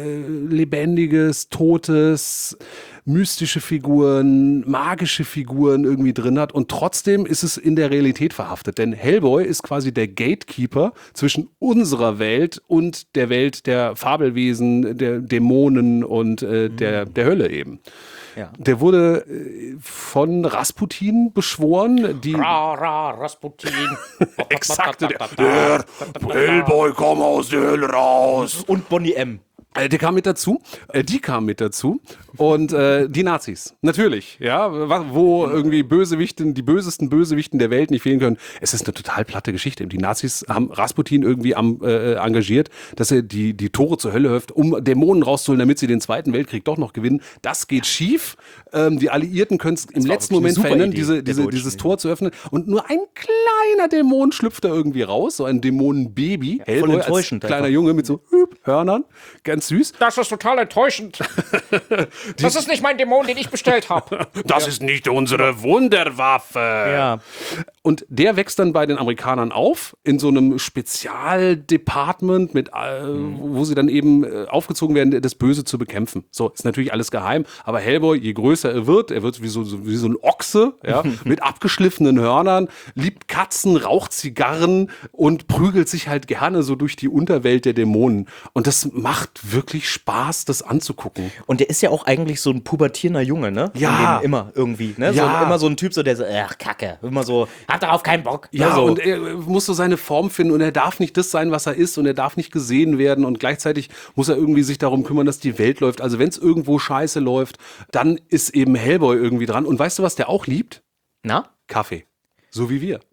Lebendiges, Totes, mystische Figuren, magische Figuren irgendwie drin hat. Und trotzdem ist es in der Realität verhaftet. Denn Hellboy ist quasi der Gatekeeper zwischen unserer Welt und der Welt der Fabelwesen, der Dämonen und der Hölle eben. Ja. Der wurde von Rasputin beschworen. Die Rasputin. Exakt. Der Hellboy, komm aus der Hölle raus. Und Bonnie M. Der kam mit dazu, die kam mit dazu und die Nazis, natürlich, ja, wo irgendwie die bösesten Bösewichten der Welt nicht fehlen können. Es ist eine total platte Geschichte. Die Nazis haben Rasputin irgendwie engagiert, dass er die Tore zur Hölle öffnet, um Dämonen rauszuholen, damit sie den Zweiten Weltkrieg doch noch gewinnen. Das geht schief. Die Alliierten können es im letzten wirklich eine Moment super verhindern, Idee der Deutschen, dieses Tor zu öffnen. Und nur ein kleiner Dämon schlüpft da irgendwie raus, so ein Dämonenbaby. Hellboy als enttäuschend kleiner einfach. Junge mit so Hörnern, ganz süß. Das ist total enttäuschend. Das ist nicht mein Dämon, den ich bestellt habe. Das ist nicht unsere Wunderwaffe. Ja. Und der wächst dann bei den Amerikanern auf, in so einem Spezialdepartment, wo sie dann eben aufgezogen werden, das Böse zu bekämpfen. So, ist natürlich alles geheim, aber Hellboy, je größer er wird wie so ein Ochse, ja, mit abgeschliffenen Hörnern, liebt Katzen, raucht Zigarren und prügelt sich halt gerne so durch die Unterwelt der Dämonen. Und das macht wirklich Spaß, das anzugucken. Und der ist ja auch eigentlich so ein pubertierender Junge, ne? Von Ja. dem immer irgendwie, ne? Ja. Immer so ein Typ, so der so, ach, Kacke. Immer so, hab darauf keinen Bock. Ja, ne, so. und er muss so seine Form finden und er darf nicht das sein, was er ist und er darf nicht gesehen werden und gleichzeitig muss er irgendwie sich darum kümmern, dass die Welt läuft. Also wenn es irgendwo scheiße läuft, dann ist eben Hellboy irgendwie dran. Und weißt du, was der auch liebt? Na? Kaffee. So wie wir.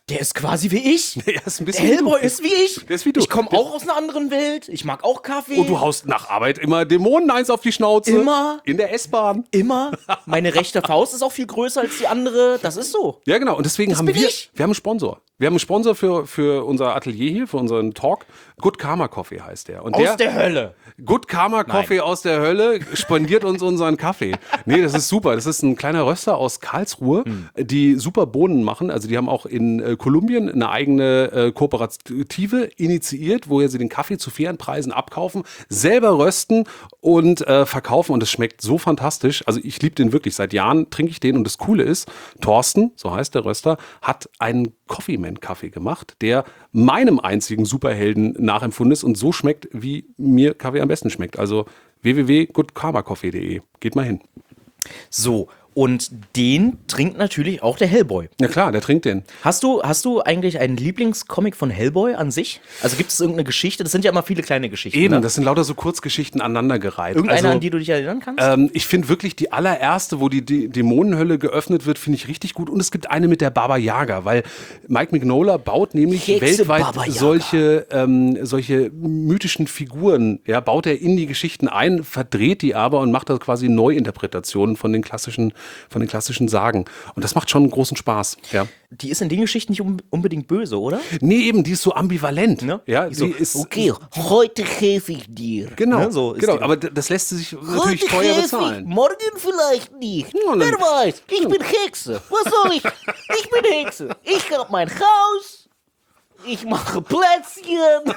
Der ist quasi wie ich. Der ist ein Der bisschen wie Hellboy du. ist wie ich. Der ist wie du. Ich komme auch aus einer anderen Welt. Ich mag auch Kaffee. Und du haust nach Arbeit immer Dämonen eins auf die Schnauze. Immer. In der S-Bahn. Immer. Meine rechte Faust ist auch viel größer als die andere. Das ist so. Ja, genau. Und deswegen haben bin wir ich. haben einen Sponsor. Wir haben einen Sponsor für unser Atelier hier, für unseren Talk. Good Karma Coffee heißt der. Und Aus der Hölle. Good Karma Coffee aus der Hölle spendiert uns unseren Kaffee. Nee, das ist super. Das ist ein kleiner Röster aus Karlsruhe, die super Bohnen machen. Also die haben auch in Kolumbien eine eigene Kooperative initiiert, wo sie den Kaffee zu fairen Preisen abkaufen, selber rösten und verkaufen. Und es schmeckt so fantastisch. Also ich liebe den wirklich. Seit Jahren trinke ich den. Und das Coole ist, Thorsten, so heißt der Röster, hat einen Coffee-Man-Kaffee gemacht, der meinem einzigen Superhelden nachempfunden ist und so schmeckt, wie mir Kaffee am besten schmeckt. Also www.goodkarmacoffee.de. Geht mal hin. So, und den trinkt natürlich auch der Hellboy. Ja klar, der trinkt den. Hast du eigentlich einen Lieblingscomic von Hellboy an sich? Also gibt es irgendeine Geschichte? Das sind ja immer viele kleine Geschichten. Eben, ne? das sind lauter so Kurzgeschichten aneinandergereiht. Irgendeine, an die du dich erinnern kannst? Ich finde wirklich die allererste, wo die Dämonenhölle geöffnet wird, finde ich richtig gut. Und es gibt eine mit der Baba Yaga, weil Mike Mignola baut nämlich Hexe weltweit Baba Yaga. solche mythischen Figuren, ja, baut er in die Geschichten ein, verdreht die aber und macht da quasi Neuinterpretationen von den klassischen Sagen. Und das macht schon großen Spaß. Ja. Die ist in den Geschichten nicht unbedingt böse, oder? Nee, eben, die ist so ambivalent. Ne? Ja, Die so, die ist, okay, heute helfe ich dir. Genau, Ne? So ist genau, die. aber das lässt sich natürlich Heute teuer helfe bezahlen. ich, morgen vielleicht nicht. Ja, dann- Wer weiß, ich bin Hexe. Was soll ich? Ich bin Hexe. Ich hab mein Haus. Ich mache Plätzchen.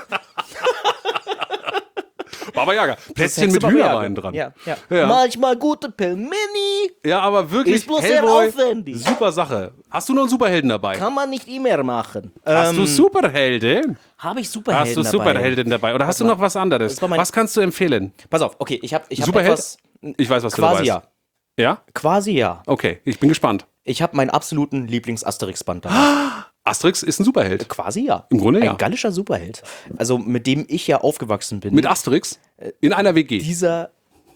Baba Yaga, Plätzchen mit Hexe Baba Hühnerbein Yaga. dran. Ja, ja. Ja. Manchmal gute Pelmeni. Ja, aber wirklich, Ist bloß sehr Hellboy, aufwendig. super Sache. Hast du noch einen Superhelden dabei? Kann man nicht immer machen. Hast du Superhelden? Habe ich Superhelden Hast du dabei? Superhelden dabei? Oder hast du noch was anderes? Das war mein- Was kannst du empfehlen? Pass auf, okay, ich hab Superheld? etwas. Ich weiß, was du Quasi weißt. ja. Ja? Quasi ja. Okay, ich bin gespannt. Ich habe meinen absoluten Lieblings-Asterix-Band dabei. Asterix ist ein Superheld. Quasi ja. Im Grunde ja. Ein gallischer Superheld. Also mit dem ich ja aufgewachsen bin. Mit Asterix? In einer WG. dieser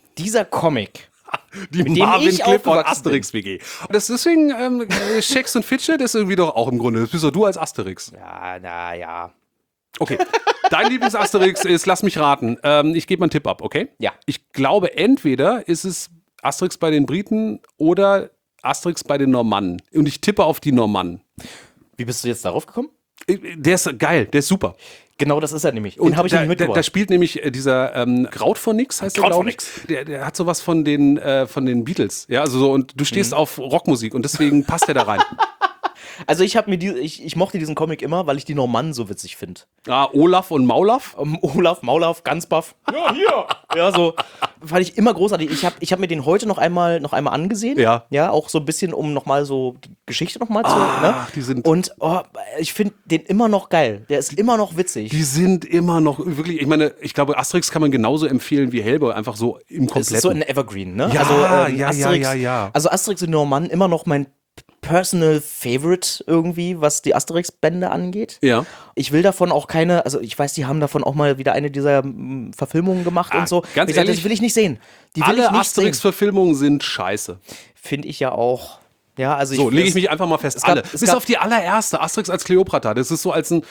Comic. Die dem ich Clip von aufgewachsen Asterix WG. Und das ist deswegen, Schex und Fitche, das ist irgendwie doch auch im Grunde. Das bist doch du als Asterix. Ja, naja. Okay. Dein Lieblings-Asterix ist, lass mich raten. Ich gebe mal einen Tipp ab, okay? Ja. Ich glaube, entweder ist es Asterix bei den Briten oder Asterix bei den Normannen. Und ich tippe auf die Normannen. Wie bist du jetzt darauf gekommen? Der ist geil, der ist super. Genau, das ist er nämlich. Und Den habe ich nicht mitgebracht. da spielt nämlich dieser Kraut von Nix, heißt der, glaube ich. Der hat sowas von den Beatles. Ja, also so, und du stehst auf Rockmusik und deswegen passt der da rein. Also ich mochte diesen Comic immer, weil ich die Normannen so witzig finde. Ah, Olaf und Maulaf. Olaf, Maulaf, Gansbaff. Ja, hier. Ja, so. Fand ich immer großartig. Ich hab mir den heute noch einmal angesehen. Ja. Ja, auch so ein bisschen, um nochmal so die Geschichte nochmal zu. Ne? die sind- Und ich finde den immer noch geil. Der ist immer noch witzig. Die sind immer noch wirklich, ich meine, ich glaube, Asterix kann man genauso empfehlen wie Hellboy, einfach so im Es Kompletten. ist so ein Evergreen, ne? Ja, Asterix, ja. Also Asterix und die Normannen immer noch mein Personal Favorite irgendwie, was die Asterix-Bände angeht. Ja. Ich will davon auch keine, also ich weiß, die haben davon auch mal wieder eine dieser Verfilmungen gemacht und so. ganz Ich sag, ehrlich, das will ich nicht sehen. Die will Alle ich nicht sehen. Asterix-Verfilmungen sind scheiße. Finde ich ja auch. Ja, also So, lege ich mich einfach mal fest. Alle. es Bis gab- auf die allererste, Asterix als Kleopatra. Das ist so als ein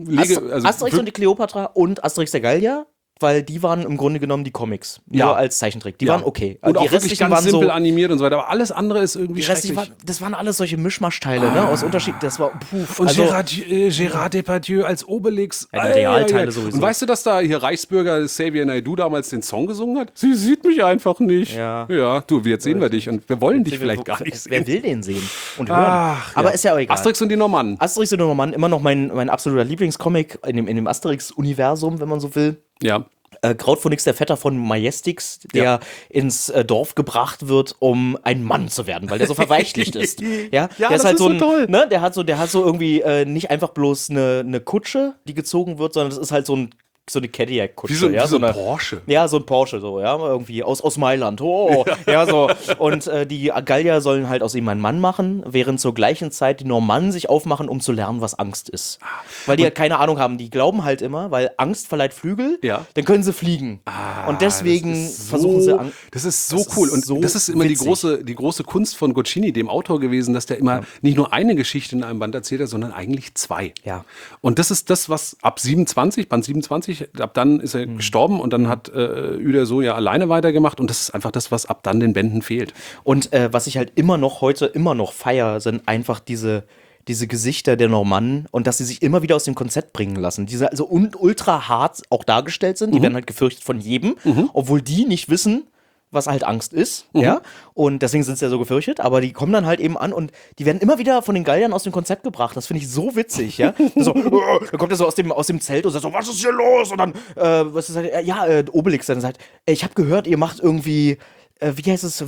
Asterix und die Kleopatra und Asterix der Gallier, weil die waren im Grunde genommen die Comics. Ja. Nur als Zeichentrick. Die waren okay. Und die auch wirklich restlichen ganz waren simpel so. animiert und so weiter. Aber alles andere ist irgendwie Die restlichen schrecklich. das waren alles solche Mischmaschteile, ne? Aus Unterschied. Das war. Und also, Gérard Depardieu als Obelix. Ja, die Realteile sowieso. Und weißt du, dass da hier Reichsbürger Xavier Naidoo damals den Song gesungen hat? Sie sieht mich einfach nicht. Ja. Ja, du, jetzt sehen wir dich und wir wollen dich vielleicht gar nicht Wer sehen. will den sehen und hören? Ach, Aber ja. ist ja auch egal. Asterix und die Normannen. Asterix und die Normannen, immer noch mein absoluter Lieblingscomic in dem Asterix-Universum, wenn man so will. Ja. Kraut von Nix, der Vetter von Majestix, der Ja. ins Dorf gebracht wird, um ein Mann zu werden, weil der so verweichlicht ist. Ja, Ja, der das ist so toll. Ne, der hat so irgendwie nicht einfach bloß eine Kutsche, die gezogen wird, sondern das ist halt so ein Cadillac-Kutsche. Wie so ein Porsche. Ja, so ein Porsche, so, ja, irgendwie aus Mailand. Oh, ja, so. Und die Gallier sollen halt aus ihm einen Mann machen, während zur gleichen Zeit die Normannen sich aufmachen, um zu lernen, was Angst ist. Weil die halt keine Ahnung haben. Die glauben halt immer, weil Angst verleiht Flügel, dann können sie fliegen. Und deswegen versuchen sie Angst. Das ist so cool. Und so das ist immer die witzig. große Kunst von Goscinny, dem Autor gewesen, dass der immer nicht nur eine Geschichte in einem Band erzählt hat, sondern eigentlich zwei. Ja. Und das ist das, was ab 27, Band 27, ab dann ist er gestorben und dann hat Uderzo ja alleine weitergemacht und das ist einfach das, was ab dann den Bänden fehlt. Und was ich halt heute immer noch feier, sind einfach diese Gesichter der Normannen und dass sie sich immer wieder aus dem Konzept bringen lassen. Diese also ultra hart auch dargestellt sind, die werden halt gefürchtet von jedem, obwohl die nicht wissen, was halt Angst ist, ja, und deswegen sind sie ja so gefürchtet, aber die kommen dann halt eben an und die werden immer wieder von den Galliern aus dem Konzept gebracht, das finde ich so witzig, ja, so, dann kommt er so aus dem Zelt und sagt so, was ist hier los, und dann, Obelix dann sagt, ich habe gehört, ihr macht irgendwie, wie heißt es,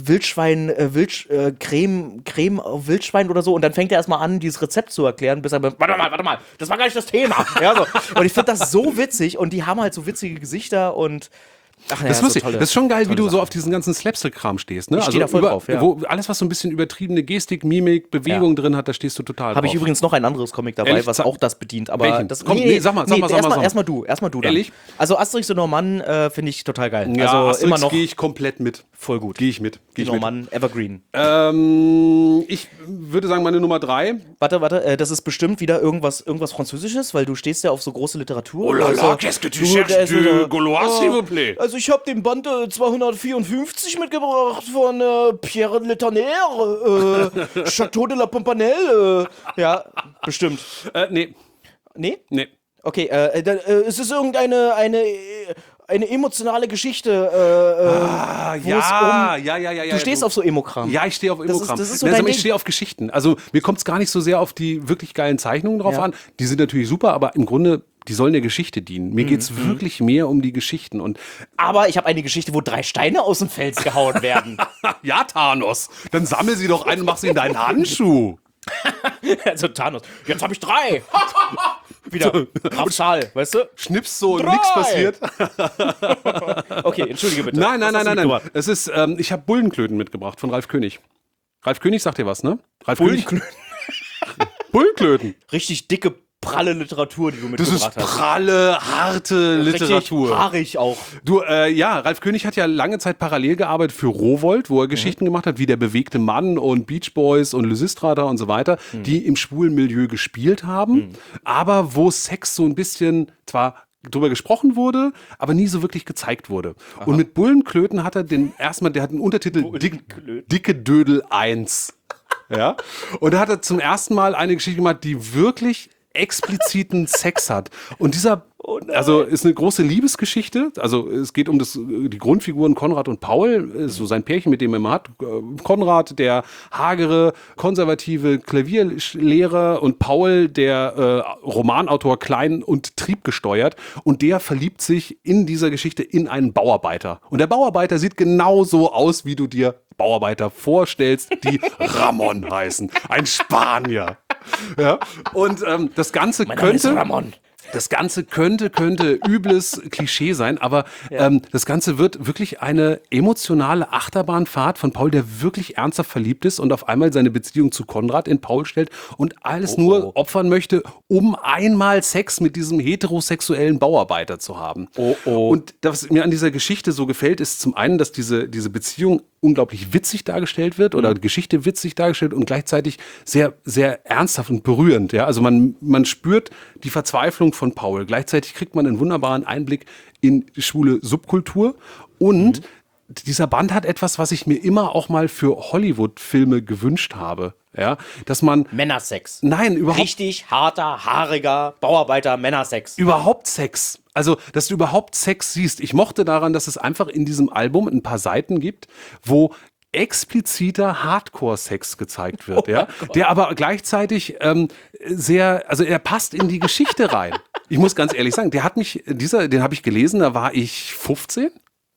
Creme auf Wildschwein oder so, und dann fängt er erstmal an, dieses Rezept zu erklären, bis er, warte mal, das war gar nicht das Thema, ja, so, und ich finde das so witzig und die haben halt so witzige Gesichter und das ist lustig. Das ist schon geil, wie du so auf diesen ganzen Slapstick-Kram stehst. Ne? Ich stehe da voll drauf, ja. Wo alles, was so ein bisschen übertriebene Gestik, Mimik, Bewegung drin hat, da stehst du total drauf. Habe ich übrigens noch ein anderes Comic dabei, Ehrlich? was auch das bedient. Aber Welchen? das, Komm, sag mal. Erstmal du dann. Ehrlich? Also Asterix und Normannen finde ich total geil. Ja, also Asterix immer noch gehe ich komplett mit. voll gut. Gehe ich mit. Die Normannen, Evergreen. Ich würde sagen, meine Nummer 3. Warte, das ist bestimmt wieder irgendwas Französisches, weil du stehst ja auf so große Literatur. Oh la la, qu'est-ce que tu cherches de Gaulois, s'il vous plaît? Also ich habe den Band 254 mitgebracht von Pierre Letaner, Chateau de la Pompanelle. Ja, bestimmt. Nee. Nee? Nee. Okay, es ist irgendeine eine emotionale Geschichte. Ja. Du stehst auf so Emo-Kram. Ja, ich stehe auf Emo-Kram. Das ist so dein Ding. Ich stehe auf Geschichten. Also mir kommt es gar nicht so sehr auf die wirklich geilen Zeichnungen drauf an. Die sind natürlich super, aber im Grunde, die sollen der Geschichte dienen. Mir geht es wirklich mehr um die Geschichten. Aber ich habe eine Geschichte, wo 3 Steine aus dem Fels gehauen werden. Ja, Thanos. Dann sammel sie doch ein und mach sie in deinen Handschuh. Also Thanos, jetzt habe ich 3. Wieder Zahl, weißt du? Schnips so und 3. nichts passiert. Okay, entschuldige bitte. Nein. Es ist, ich habe Bullenklöten mitgebracht von Ralf König. Ralf König sagt dir was, ne? Bullenklöten. Richtig dicke, pralle Literatur, die du mitgebracht hast. Das ist pralle, harte Literatur. Richtig haarig auch. Du, Ralf König hat ja lange Zeit parallel gearbeitet für Rowohlt, wo er Geschichten gemacht hat, wie Der bewegte Mann und Beach Boys und Lysistrata und so weiter, die im schwulen Milieu gespielt haben, aber wo Sex so ein bisschen zwar drüber gesprochen wurde, aber nie so wirklich gezeigt wurde. Aha. Und mit Bullenklöten hat er der hat einen Untertitel Dicke Dödel 1. Ja? Und da hat er zum ersten Mal eine Geschichte gemacht, die wirklich expliziten Sex hat. Und dieser, also ist eine große Liebesgeschichte. Also es geht um die Grundfiguren Konrad und Paul, so sein Pärchen, mit dem er immer hat. Konrad, der hagere, konservative Klavierlehrer, und Paul, der Romanautor, klein und triebgesteuert. Und der verliebt sich in dieser Geschichte in einen Bauarbeiter. Und der Bauarbeiter sieht genauso aus, wie du dir Bauarbeiter vorstellst, die Ramon heißen. Ein Spanier. Ja, und das Ganze könnte übles Klischee sein, aber das Ganze wird wirklich eine emotionale Achterbahnfahrt von Paul, der wirklich ernsthaft verliebt ist und auf einmal seine Beziehung zu Konrad in Paul stellt und alles nur opfern möchte, um einmal Sex mit diesem heterosexuellen Bauarbeiter zu haben. Und was mir an dieser Geschichte so gefällt, ist zum einen, dass diese Beziehung unglaublich witzig dargestellt wird oder Geschichte witzig dargestellt und gleichzeitig sehr, sehr ernsthaft und berührend. Ja? Also man spürt die Verzweiflung von Paul. Gleichzeitig kriegt man einen wunderbaren Einblick in schwule Subkultur und dieser Band hat etwas, was ich mir immer auch mal für Hollywood-Filme gewünscht habe. Ja, dass man Männersex. Nein, überhaupt. Richtig harter, haariger Bauarbeiter, Männersex. Überhaupt Sex. Also, dass du überhaupt Sex siehst. Ich mochte daran, dass es einfach in diesem Album ein paar Seiten gibt, wo expliziter Hardcore-Sex gezeigt wird, ja, der aber gleichzeitig er passt in die Geschichte rein. Ich muss ganz ehrlich sagen, den habe ich gelesen, da war ich 15.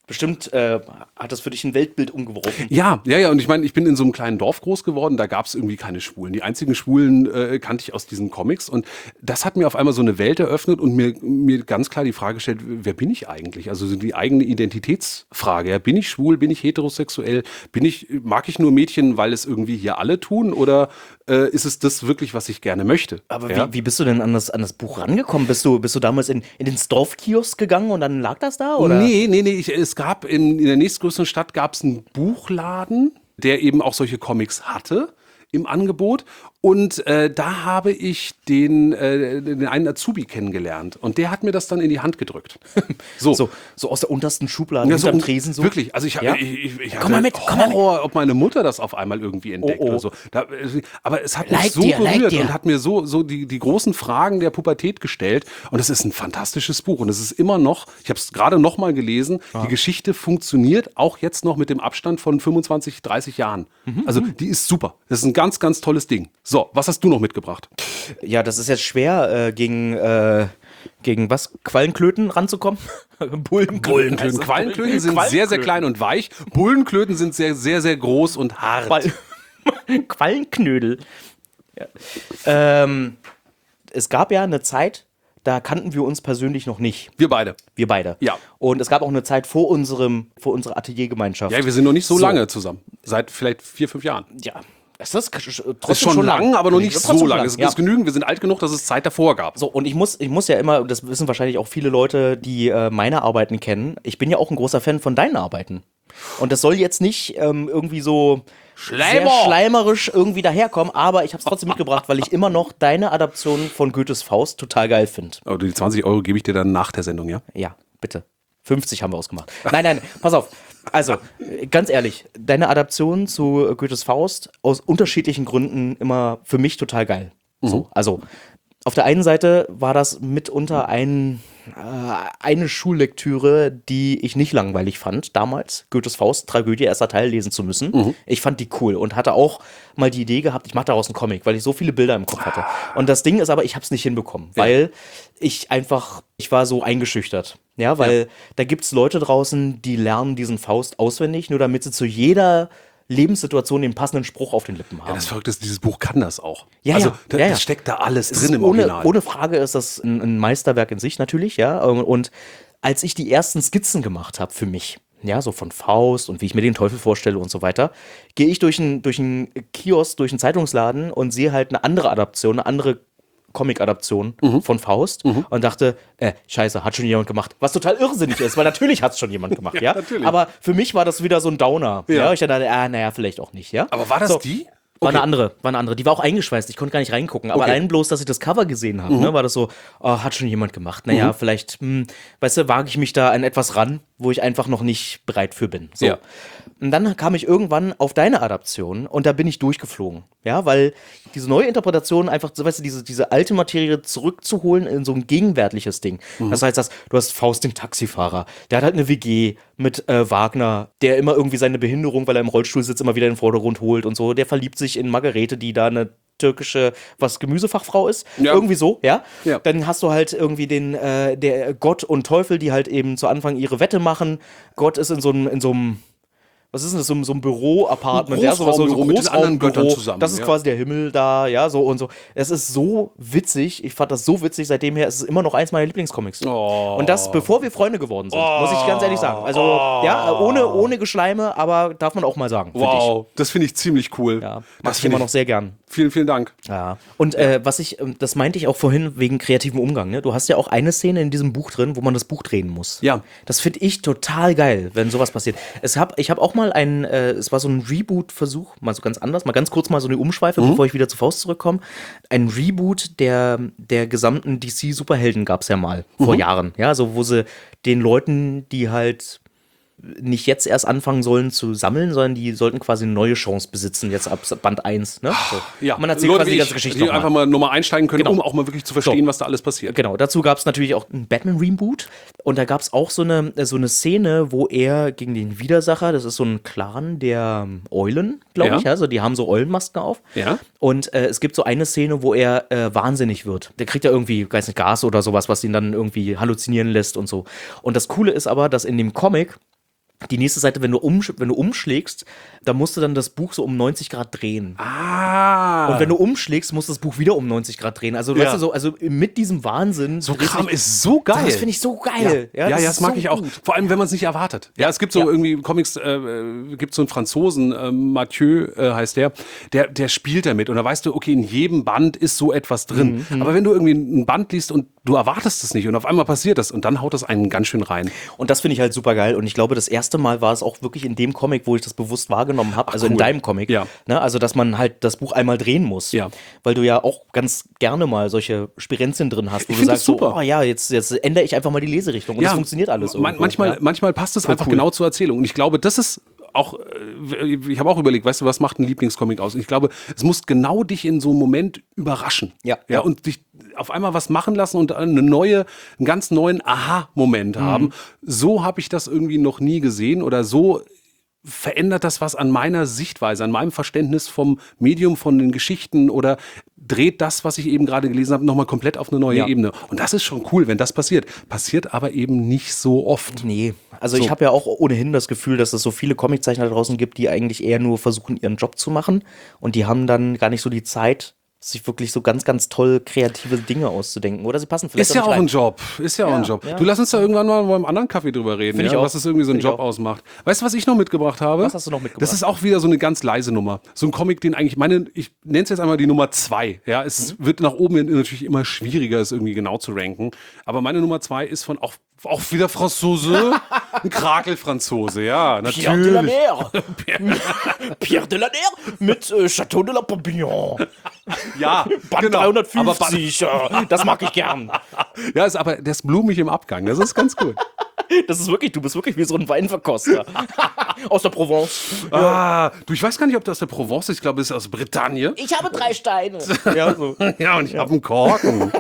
Bestimmt hat das für dich ein Weltbild umgeworfen. Ja. Und ich meine, ich bin in so einem kleinen Dorf groß geworden, da gab es irgendwie keine Schwulen. Die einzigen Schwulen kannte ich aus diesen Comics. Und das hat mir auf einmal so eine Welt eröffnet und mir ganz klar die Frage gestellt, wer bin ich eigentlich? Also so die eigene Identitätsfrage. Ja, bin ich schwul, bin ich heterosexuell, mag ich nur Mädchen, weil es irgendwie hier alle tun? Oder ist es das wirklich, was ich gerne möchte? Aber wie bist du denn an das Buch rangekommen? Bist du damals in den Dorfkiosk gegangen und dann lag das da? Oder? Nee. Es gab in der nächstgrößeren Stadt gab's einen Buchladen, der eben auch solche Comics hatte im Angebot. Und da habe ich den einen Azubi kennengelernt. Und der hat mir das dann in die Hand gedrückt. So aus der untersten Schublade hinterm Tresen so? Wirklich, also ich Ja? hatte Komm mal mit. Horror, ob meine Mutter das auf einmal irgendwie entdeckt oder so. Aber es hat mich so berührt und hat mir so die großen Fragen der Pubertät gestellt. Und es ist ein fantastisches Buch. Und es ist immer noch, ich habe es gerade noch mal gelesen, die Geschichte funktioniert auch jetzt noch mit dem Abstand von 25, 30 Jahren. Also die ist super. Das ist ein ganz, ganz tolles Ding. So, was hast du noch mitgebracht? Ja, das ist jetzt schwer, gegen was? Quallenklöten ranzukommen? Bullenklöten. Quallenklöten sind sehr, sehr klein und weich. Bullenklöten sind sehr, sehr, sehr groß und hart. Quallenknödel. Ja. Es gab ja eine Zeit, da kannten wir uns persönlich noch nicht. Wir beide. Ja. Und es gab auch eine Zeit vor unserer Ateliergemeinschaft. Ja, wir sind noch nicht so lange zusammen. Seit vielleicht 4, 5 Jahren. Ja. Es ist trotzdem ist schon lang, aber noch nicht trotzdem so lang. Es Ja. ist genügend, wir sind alt genug, dass es Zeit davor gab. So, und ich muss ja immer, das wissen wahrscheinlich auch viele Leute, die meine Arbeiten kennen, ich bin ja auch ein großer Fan von deinen Arbeiten. Und das soll jetzt nicht irgendwie so sehr schleimerisch irgendwie daherkommen, aber ich habe es trotzdem mitgebracht, weil ich immer noch deine Adaption von Goethes Faust total geil finde. Aber die 20 € gebe ich dir dann nach der Sendung, ja? Ja, bitte. 50 haben wir ausgemacht. Nein, pass auf. Also, ganz ehrlich, deine Adaption zu Goethes Faust aus unterschiedlichen Gründen immer für mich total geil. So, also, auf der einen Seite war das mitunter eine Schullektüre, die ich nicht langweilig fand, damals. Goethes Faust, Tragödie, erster Teil lesen zu müssen. Ich fand die cool und hatte auch mal die Idee gehabt, ich mache daraus einen Comic, weil ich so viele Bilder im Kopf hatte. Und das Ding ist aber, ich habe es nicht hinbekommen, weil ich war so eingeschüchtert. Ja, weil da gibt es Leute draußen, die lernen diesen Faust auswendig, nur damit sie zu jeder Lebenssituation den passenden Spruch auf den Lippen haben. Ja, das Verrückte ist, dieses Buch kann das auch. Ja, also, ja. das steckt da alles drin im Original. Ohne Frage ist das ein Meisterwerk in sich natürlich, ja. Und als ich die ersten Skizzen gemacht habe für mich, ja, so von Faust und wie ich mir den Teufel vorstelle und so weiter, gehe ich durch einen Kiosk, durch einen Zeitungsladen und sehe halt eine andere Adaption, eine andere Comic-Adaption von Faust und dachte, scheiße, hat schon jemand gemacht. Was total irrsinnig ist, weil natürlich hat es schon jemand gemacht, ja. Natürlich. Aber für mich war das wieder so ein Downer. Ja. Ja? Ich dachte, naja, vielleicht auch nicht, ja. Aber war das die? War eine andere. Die war auch eingeschweißt. Ich konnte gar nicht reingucken. Aber allein bloß, dass ich das Cover gesehen habe, ne, war das so, hat schon jemand gemacht. Naja, vielleicht, weißt du, wage ich mich da an etwas ran, wo ich einfach noch nicht bereit für bin. So. Ja. Und dann kam ich irgendwann auf deine Adaption und da bin ich durchgeflogen. Ja, weil diese neue Interpretation einfach, so, weißt du, diese alte Materie zurückzuholen in so ein gegenwärtiges Ding. Das heißt, du hast Faust, den Taxifahrer. Der hat halt eine WG mit Wagner, der immer irgendwie seine Behinderung, weil er im Rollstuhl sitzt, immer wieder in den Vordergrund holt und so. Der verliebt sich in Margarete, die da eine türkische, Gemüsefachfrau ist. Ja. Irgendwie so, ja? Ja. Dann hast du halt irgendwie der Gott und Teufel, die halt eben zu Anfang ihre Wette machen. Gott ist in so einem was ist denn das, so ein Büro-Apartment, ja, so Großraumbüro mit den anderen Göttern Großraumbüro. zusammen, Das ist ja. quasi der Himmel da, ja, so und so. Es ist so witzig, ich fand das so witzig, seitdem her, es ist immer noch eins meiner Lieblingscomics. Und das, bevor wir Freunde geworden sind, muss ich ganz ehrlich sagen. Also, ja, ohne Geschleime, aber darf man auch mal sagen, finde Wow, das finde ich ziemlich cool. ich. Ja, mach das ich immer finde noch sehr gern. Vielen, vielen Dank. Ja. Und das meinte ich auch vorhin wegen kreativem Umgang, ne? Du hast ja auch eine Szene in diesem Buch drin, wo man das Buch drehen muss. Ja. Das finde ich total geil, wenn sowas passiert. Ich habe auch mal es war so ein Reboot-Versuch, mal so ganz anders, mal ganz kurz mal so eine Umschweife, bevor ich wieder zu Faust zurückkomme. Ein Reboot der gesamten DC-Superhelden gab es ja mal vor Jahren, ja, so wo sie den Leuten, die halt nicht jetzt erst anfangen sollen zu sammeln, sondern die sollten quasi eine neue Chance besitzen, jetzt ab Band 1. Ne? So. Ja, Man erzählt Leute quasi wie die ganze ich, Geschichte die nochmal. einfach mal nochmal einsteigen können, Genau. um auch mal wirklich zu verstehen, was da alles passiert. Genau, dazu gab es natürlich auch ein Batman-Reboot und da gab es auch so eine Szene, wo er gegen den Widersacher, das ist so ein Clan der Eulen, glaube Ja. ich, also die haben so Eulenmasken auf. Ja. Und es gibt so eine Szene, wo er wahnsinnig wird. Der kriegt ja irgendwie, weiß nicht, Gas oder sowas, was ihn dann irgendwie halluzinieren lässt und so. Und das Coole ist aber, dass in dem Comic die nächste Seite, wenn du umschlägst, da musst du dann das Buch so um 90 Grad drehen. Und wenn du umschlägst, musst du das Buch wieder um 90 Grad drehen. Also, weißt du, also mit diesem Wahnsinn. So Kram ist so geil. Das finde ich so geil. Ja, das mag so ich auch. gut. Vor allem, wenn man es nicht erwartet. Ja, es gibt so irgendwie Comics, gibt so einen Franzosen, Mathieu heißt der spielt damit. Und da weißt du, okay, in jedem Band ist so etwas drin. Aber wenn du irgendwie ein Band liest und du erwartest es nicht und auf einmal passiert das und dann haut das einen ganz schön rein. Und das finde ich halt super geil. Und ich glaube, das erste Mal war es auch wirklich in dem Comic, wo ich das bewusst wahrgenommen habe, also cool. in deinem Comic. Ja. Ne? Also, dass man halt das Buch einmal drehen muss. Ja. Weil du ja auch ganz gerne mal solche Spirenzien drin hast, wo Ich du find sagst, das super. so, oh ja, jetzt ändere ich einfach mal die Leserichtung. Und das funktioniert alles. Manchmal passt es einfach genau zur Erzählung. Und ich glaube, das ist auch, ich habe auch überlegt, weißt du, was macht ein Lieblingscomic aus? Und ich glaube, es muss genau dich in so einem Moment überraschen. Ja. Und dich auf einmal was machen lassen und einen ganz neuen Aha-Moment haben. So habe ich das irgendwie noch nie gesehen oder so verändert das was an meiner Sichtweise, an meinem Verständnis vom Medium, von den Geschichten oder dreht das, was ich eben gerade gelesen habe, nochmal komplett auf eine neue Ebene. Und das ist schon cool, wenn das passiert. Passiert aber eben nicht so oft. Nee, also ich habe ja auch ohnehin das Gefühl, dass es so viele Comiczeichner da draußen gibt, die eigentlich eher nur versuchen, ihren Job zu machen und die haben dann gar nicht so die Zeit, sich wirklich so ganz, ganz toll kreative Dinge auszudenken. Oder sie passen vielleicht Ist ja auch nicht ein rein. Job. Ist ja auch ein Job. ja. Du, lass uns da irgendwann mal beim anderen Kaffee drüber reden, Find ich auch. was es irgendwie so einen Find ich Job auch. ausmacht. Weißt du, was ich noch mitgebracht habe? Was hast du noch mitgebracht? Das ist auch wieder so eine ganz leise Nummer. So ein Comic, den eigentlich, ich nenne es jetzt einmal die Nummer 2. Ja, es wird nach oben hin natürlich immer schwieriger, es irgendwie genau zu ranken. Aber meine Nummer 2 ist von auch wieder Franzose, ein Krakel-Franzose, ja, natürlich. Pierre de la Mer. Pierre de la Mer mit Chateau de la Papillon. Ja, Band genau. 350. Das mag ich gern. Ja, aber der ist blumig im Abgang. Das ist ganz gut. Das ist wirklich, du bist wirklich wie so ein Weinverkoster. Aus der Provence. Du, ich weiß gar nicht, ob das aus der Provence ist. Ich glaube, es ist aus Bretagne. Ich habe 3 Steine. Ja, so. Ja, und ich habe einen Korken.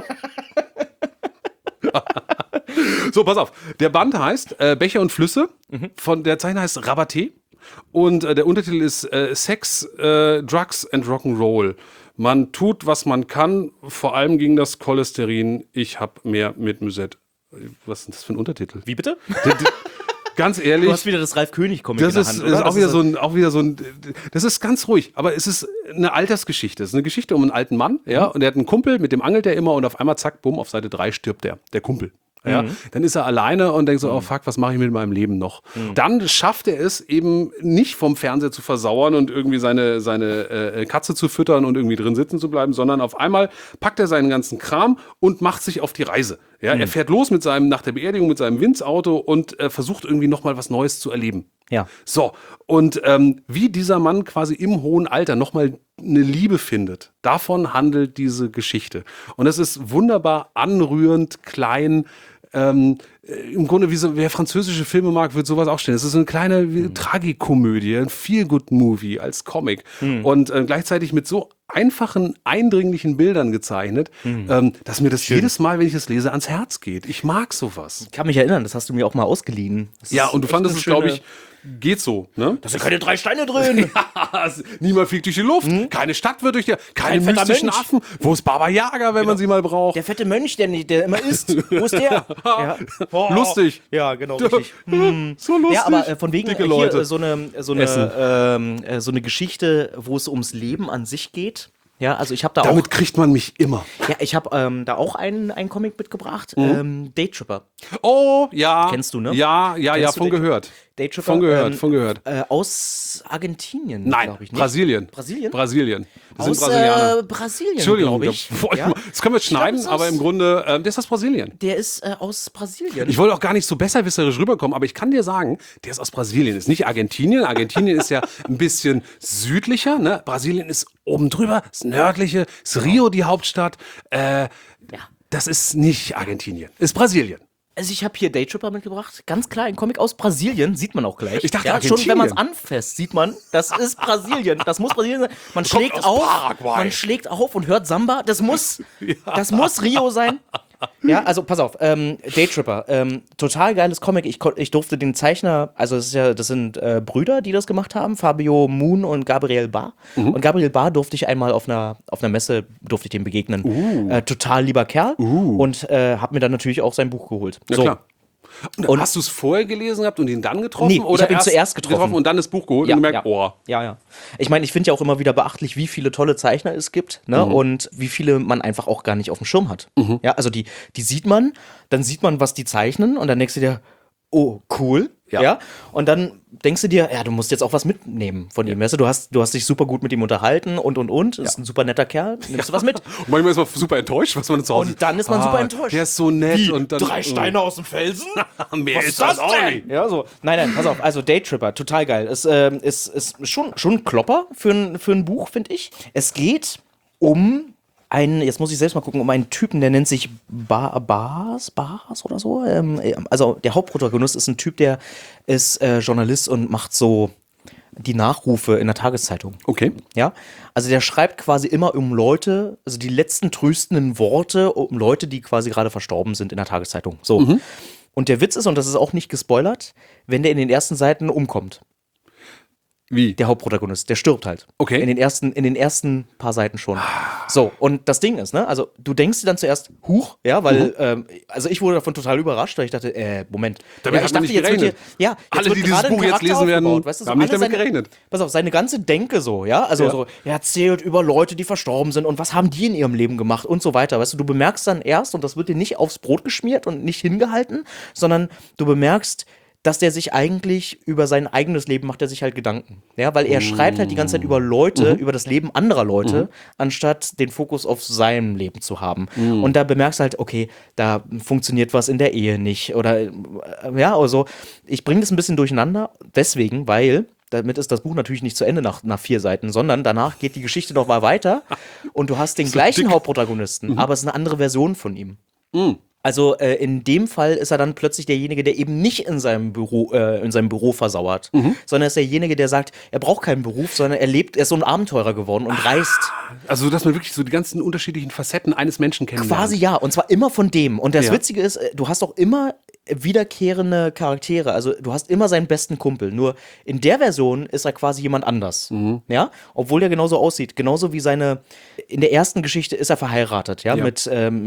So, pass auf. Der Band heißt Becher und Flüsse. Der Zeichner heißt Rabaté. Und der Untertitel ist Sex, Drugs and Rock'n'Roll. Man tut, was man kann, vor allem gegen das Cholesterin. Ich hab mehr mit Musette. Was ist das für ein Untertitel? Wie bitte? Ganz ehrlich. Du hast wieder das Ralf König-Comic in der Hand, oder? Ist auch wieder so ein, das ist ganz ruhig, aber es ist eine Altersgeschichte. Es ist eine Geschichte um einen alten Mann, ja, und der hat einen Kumpel, mit dem angelt er immer und auf einmal, zack, bumm, auf Seite 3 stirbt der Kumpel. Ja, dann ist er alleine und denkt so, oh fuck, was mache ich mit meinem Leben noch? Dann schafft er es eben nicht vom Fernseher zu versauern und irgendwie seine Katze zu füttern und irgendwie drin sitzen zu bleiben, sondern auf einmal packt er seinen ganzen Kram und macht sich auf die Reise. Ja, er fährt los nach der Beerdigung mit seinem Winzauto und versucht irgendwie nochmal was Neues zu erleben. Ja. So, und wie dieser Mann quasi im hohen Alter nochmal eine Liebe findet, davon handelt diese Geschichte. Und das ist wunderbar anrührend, klein, im Grunde, wer französische Filme mag, wird sowas auch stellen. Es ist eine kleine Tragikomödie, ein Feel-Good-Movie als Comic. Und gleichzeitig mit so einfachen, eindringlichen Bildern gezeichnet, dass mir das jedes Mal, wenn ich das lese, ans Herz geht. Ich mag sowas. Ich kann mich erinnern, das hast du mir auch mal ausgeliehen. Das Ja, ist und du echt fandest eine es, glaube schöne- ich, geht so, ne? Da sind keine 3 Steine drin. Niemand fliegt durch die Luft, keine Stadt wird durch die, keine Kein fetter mystischen Mensch. Affen. Wo ist Baba Yaga, wenn man sie mal braucht? Der fette Mönch, der immer isst. Wo ist der? Ja. Oh. Lustig. Ja, genau, richtig. So lustig. Ja, aber von wegen Dicke hier Leute. so eine Geschichte, wo es ums Leben an sich geht. Ja, also ich habe da Damit kriegt man mich immer. auch, ja, ich habe da auch einen Comic mitgebracht, Day Tripper. Oh, ja. Kennst du, ne? Ja, Kennst du von den? gehört. Day Tripper. Von gehört. Aus Argentinien, Nein, glaube ich. Nicht? Brasilien. Brasilien? Brasilien. Das sind Aus Brasilianer. Brasilien, Entschuldigung, glaube ich. Ja? Das können wir jetzt Ich glaub, schneiden, es ist aber aus- im Grunde, der ist aus Brasilien. Der ist aus Brasilien. Ich wollte auch gar nicht so besserwisserisch rüberkommen, aber ich kann dir sagen, der ist aus Brasilien, ist nicht Argentinien. Argentinien ist ja ein bisschen südlicher, ne? Brasilien ist oben drüber, ist nördliche, ist Rio die Hauptstadt. Das ist nicht Argentinien, ist Brasilien. Also ich habe hier Daytripper mitgebracht, ganz klar ein Comic aus Brasilien, sieht man auch gleich. Ich dachte ja, Argentinien. schon wenn man es anfasst, sieht man, das ist Brasilien, das muss Brasilien sein. Man schlägt aus auf, Paraguay. man schlägt auf und hört Samba, das muss Rio sein. Ja, also pass auf, Daytripper, total geiles Comic. Ich durfte den Zeichner, also das sind Brüder, die das gemacht haben, Fabio Moon und Gabriel Bar. Und Gabriel Bar durfte ich einmal auf einer Messe, durfte ich dem begegnen. Total lieber Kerl und habe mir dann natürlich auch sein Buch geholt. Ja, klar. Und hast du es vorher gelesen gehabt und ihn dann getroffen? Nee, ich oder habe ihn zuerst getroffen. und dann das Buch geholt und gemerkt, Ja. Ich meine, ich finde ja auch immer wieder beachtlich, wie viele tolle Zeichner es gibt, ne? Und wie viele man einfach auch gar nicht auf dem Schirm hat. Ja, also die sieht man, dann sieht man, was die zeichnen und dann denkst du dir, oh, cool. Ja. Und dann denkst du dir, ja, du musst jetzt auch was mitnehmen von ihm. Weißt du, du hast dich super gut mit ihm unterhalten und. Ist ein super netter Kerl. Nimmst du was mit? Und manchmal ist man super enttäuscht, was man zu Hause Und dann ist man super enttäuscht. Der ist so nett. Und dann, 3 Steine aus dem Felsen? Mehr Was ist das denn? Ja, so. Nein, pass auf. Also Daytripper, total geil. Es ist schon ein Klopper für ein Buch, finde ich. Es geht um jetzt muss ich selbst mal gucken, um einen Typen, der nennt sich Bars oder so. Also der Hauptprotagonist ist ein Typ, der ist Journalist und macht so die Nachrufe in der Tageszeitung. Okay. Ja, also der schreibt quasi immer um Leute, also die letzten tröstenden Worte um Leute, die quasi gerade verstorben sind in der Tageszeitung. So. Und der Witz ist, und das ist auch nicht gespoilert, wenn der in den ersten Seiten umkommt. Wie? Der Hauptprotagonist, der stirbt halt. Okay. In den ersten paar Seiten schon. So, und das Ding ist, ne, also du denkst dir dann zuerst, huch, ja, weil, also ich wurde davon total überrascht, weil ich dachte, Moment. Damit hat man nicht gerechnet. Alle, die dieses Buch jetzt lesen werden, weißt du, so haben nicht damit gerechnet. Pass auf, seine ganze Denke so, ja, also so, er erzählt über Leute, die verstorben sind und was haben die in ihrem Leben gemacht und so weiter, weißt du, bemerkst dann erst, und das wird dir nicht aufs Brot geschmiert und nicht hingehalten, sondern du bemerkst, dass der sich eigentlich über sein eigenes Leben macht, er sich halt Gedanken. Ja, weil er schreibt halt die ganze Zeit über Leute, über das Leben anderer Leute, anstatt den Fokus auf sein Leben zu haben. Und da bemerkst du halt, okay, da funktioniert was in der Ehe nicht. Oder, ja, also ich bringe das ein bisschen durcheinander, deswegen, weil damit ist das Buch natürlich nicht zu Ende nach 4 Seiten, sondern danach geht die Geschichte noch mal weiter und du hast den gleichen Hauptprotagonisten, aber es ist eine andere Version von ihm. Also in dem Fall ist er dann plötzlich derjenige, der eben nicht in seinem Büro versauert, sondern er ist derjenige, der sagt, er braucht keinen Beruf, sondern er ist so ein Abenteurer geworden und reist. Also, dass man wirklich so die ganzen unterschiedlichen Facetten eines Menschen kennenlernt. Quasi ja, und zwar immer von dem. Und das Witzige ist, du hast auch immer wiederkehrende Charaktere, also du hast immer seinen besten Kumpel, nur in der Version ist er quasi jemand anders, ja, obwohl er genauso aussieht, genauso wie in der ersten Geschichte ist er verheiratet, mit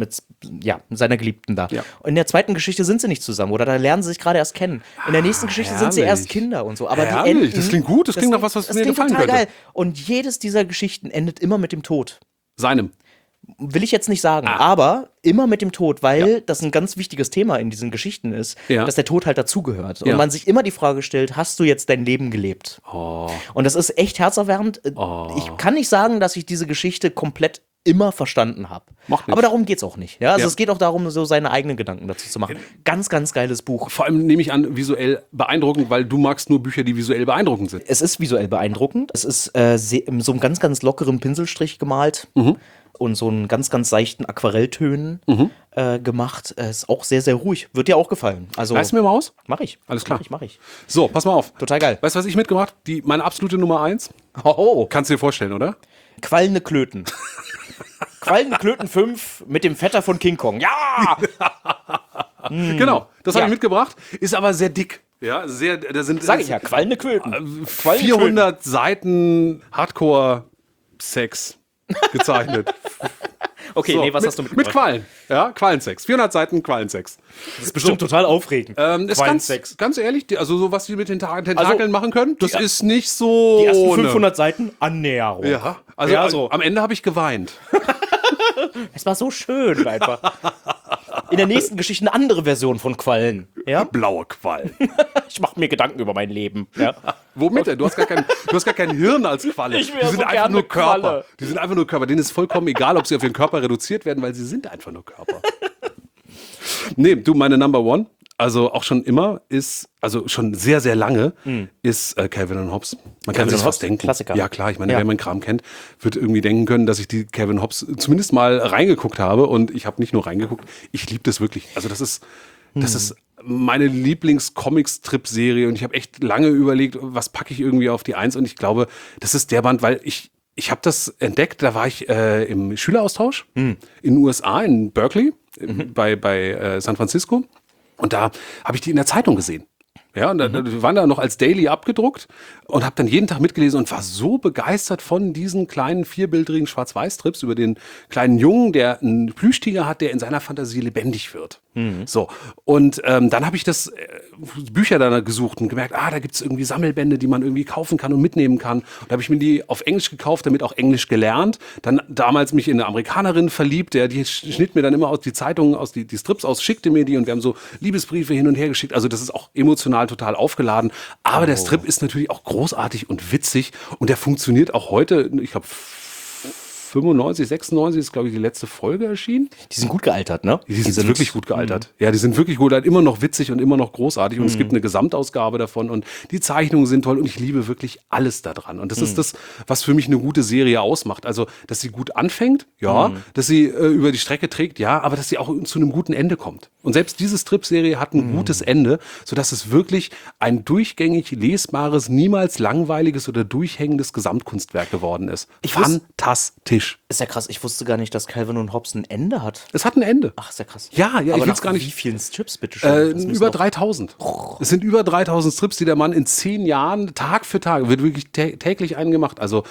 seiner Geliebten da. Ja. Und in der zweiten Geschichte sind sie nicht zusammen oder da lernen sie sich gerade erst kennen. In der nächsten Geschichte sind sie erst Kinder und so, aber die enden, das klingt gut, das klingt nach was mir gefallen total könnte. geil. Und jedes dieser Geschichten endet immer mit dem Tod. Seinem. Will ich jetzt nicht sagen, aber immer mit dem Tod, weil das ein ganz wichtiges Thema in diesen Geschichten ist, dass der Tod halt dazugehört. Und man sich immer die Frage stellt, hast du jetzt dein Leben gelebt? Und das ist echt herzerwärmend. Ich kann nicht sagen, dass ich diese Geschichte komplett immer verstanden habe. Aber darum geht's auch nicht. Ja? Also es geht auch darum, so seine eigenen Gedanken dazu zu machen. Ganz, ganz geiles Buch. Vor allem nehme ich an, visuell beeindruckend, weil du magst nur Bücher, die visuell beeindruckend sind. Es ist visuell beeindruckend. Es ist in so einem ganz, ganz lockeren Pinselstrich gemalt. Und so einen ganz, ganz seichten Aquarelltönen gemacht. Ist auch sehr, sehr ruhig. Wird dir auch gefallen. Also, leist mir mal aus? Mach ich. Alles klar. Mach ich. So, pass mal auf. Total geil. Weißt du, was ich mitgebracht habe? Meine absolute Nummer 1. Oh. Kannst du dir vorstellen, oder? Quallende Klöten. Quallende Klöten 5 mit dem Vetter von King Kong. Ja! Genau, das habe ich mitgebracht. Ist aber sehr dick. Ja, Sag ich ja, quallende Klöten. 400 Seiten Hardcore-Sex gezeichnet. Okay, so, nee, was hast du mitgebracht? Mit Quallen. Ja, Quallensex. 400 Seiten Quallensex. Das ist bestimmt total aufregend. Ist ganz ehrlich, also so was die mit den Tentakeln machen können, das ist nicht so. Die ersten 500 Seiten Annäherung. Ja, also am Ende habe ich geweint. Es war so schön einfach. In der nächsten Geschichte eine andere Version von Quallen. Ja? Blaue Quallen. Ich mache mir Gedanken über mein Leben. Ja? Womit denn? Du hast gar kein Hirn als Qualle. Ich will die sind so einfach nur Körper. Qualle. Die sind einfach nur Körper. Denen ist vollkommen egal, ob sie auf ihren Körper reduziert werden, weil sie sind einfach nur Körper. Nee, du, meine Number One, also auch schon immer ist, also schon sehr, sehr lange, ist Calvin und Hobbes. Man kann sich was denken. Klassiker. Ja klar, ich meine, wer meinen Kram kennt, wird irgendwie denken können, dass ich die Calvin Hobbes zumindest mal reingeguckt habe und ich habe nicht nur reingeguckt, ich liebe das wirklich. Also das ist meine Lieblings-Comic-Strip-Serie und ich habe echt lange überlegt, was packe ich irgendwie auf die 1 und ich glaube, das ist der Band, weil ich habe das entdeckt, da war ich im Schüleraustausch in den USA, in Berkeley, bei San Francisco. Und da habe ich die in der Zeitung gesehen. Ja, und wir waren da noch als Daily abgedruckt und habe dann jeden Tag mitgelesen und war so begeistert von diesen kleinen vierbildrigen Schwarz-Weiß-Strips über den kleinen Jungen, der einen Plüschtiger hat, der in seiner Fantasie lebendig wird. So, und dann habe ich Bücher da gesucht und gemerkt, da gibt es irgendwie Sammelbände, die man irgendwie kaufen kann und mitnehmen kann. Und da habe ich mir die auf Englisch gekauft, damit auch Englisch gelernt. Dann damals mich in eine Amerikanerin verliebt, die schnitt mir dann immer aus die Zeitungen, die Strips aus, schickte mir die und wir haben so Liebesbriefe hin und her geschickt. Also das ist auch emotional total aufgeladen. Aber der Strip ist natürlich auch großartig und witzig und der funktioniert auch heute, ich glaube 95, 96 ist, glaube ich, die letzte Folge erschienen. Die sind gut gealtert, ne? Die sind wirklich gut gealtert. Ja, die sind wirklich gut gealtert, immer noch witzig und immer noch großartig. Und es gibt eine Gesamtausgabe davon und die Zeichnungen sind toll und ich liebe wirklich alles daran. Und das ist das, was für mich eine gute Serie ausmacht. Also, dass sie gut anfängt, ja, dass sie über die Strecke trägt, ja, aber dass sie auch zu einem guten Ende kommt. Und selbst diese Strip-Serie hat ein gutes Ende, sodass es wirklich ein durchgängig lesbares, niemals langweiliges oder durchhängendes Gesamtkunstwerk geworden ist. Fantastisch. Ist ja krass, ich wusste gar nicht, dass Calvin und Hobbes ein Ende hat. Es hat ein Ende. Ach, ist ja krass. Ja, Aber ich will nach es gar nicht. wie vielen Strips, bitte schön? Über 3000. Es sind über 3000 Strips, die der Mann in 10 Jahren, Tag für Tag, wird wirklich täglich einen gemacht. Also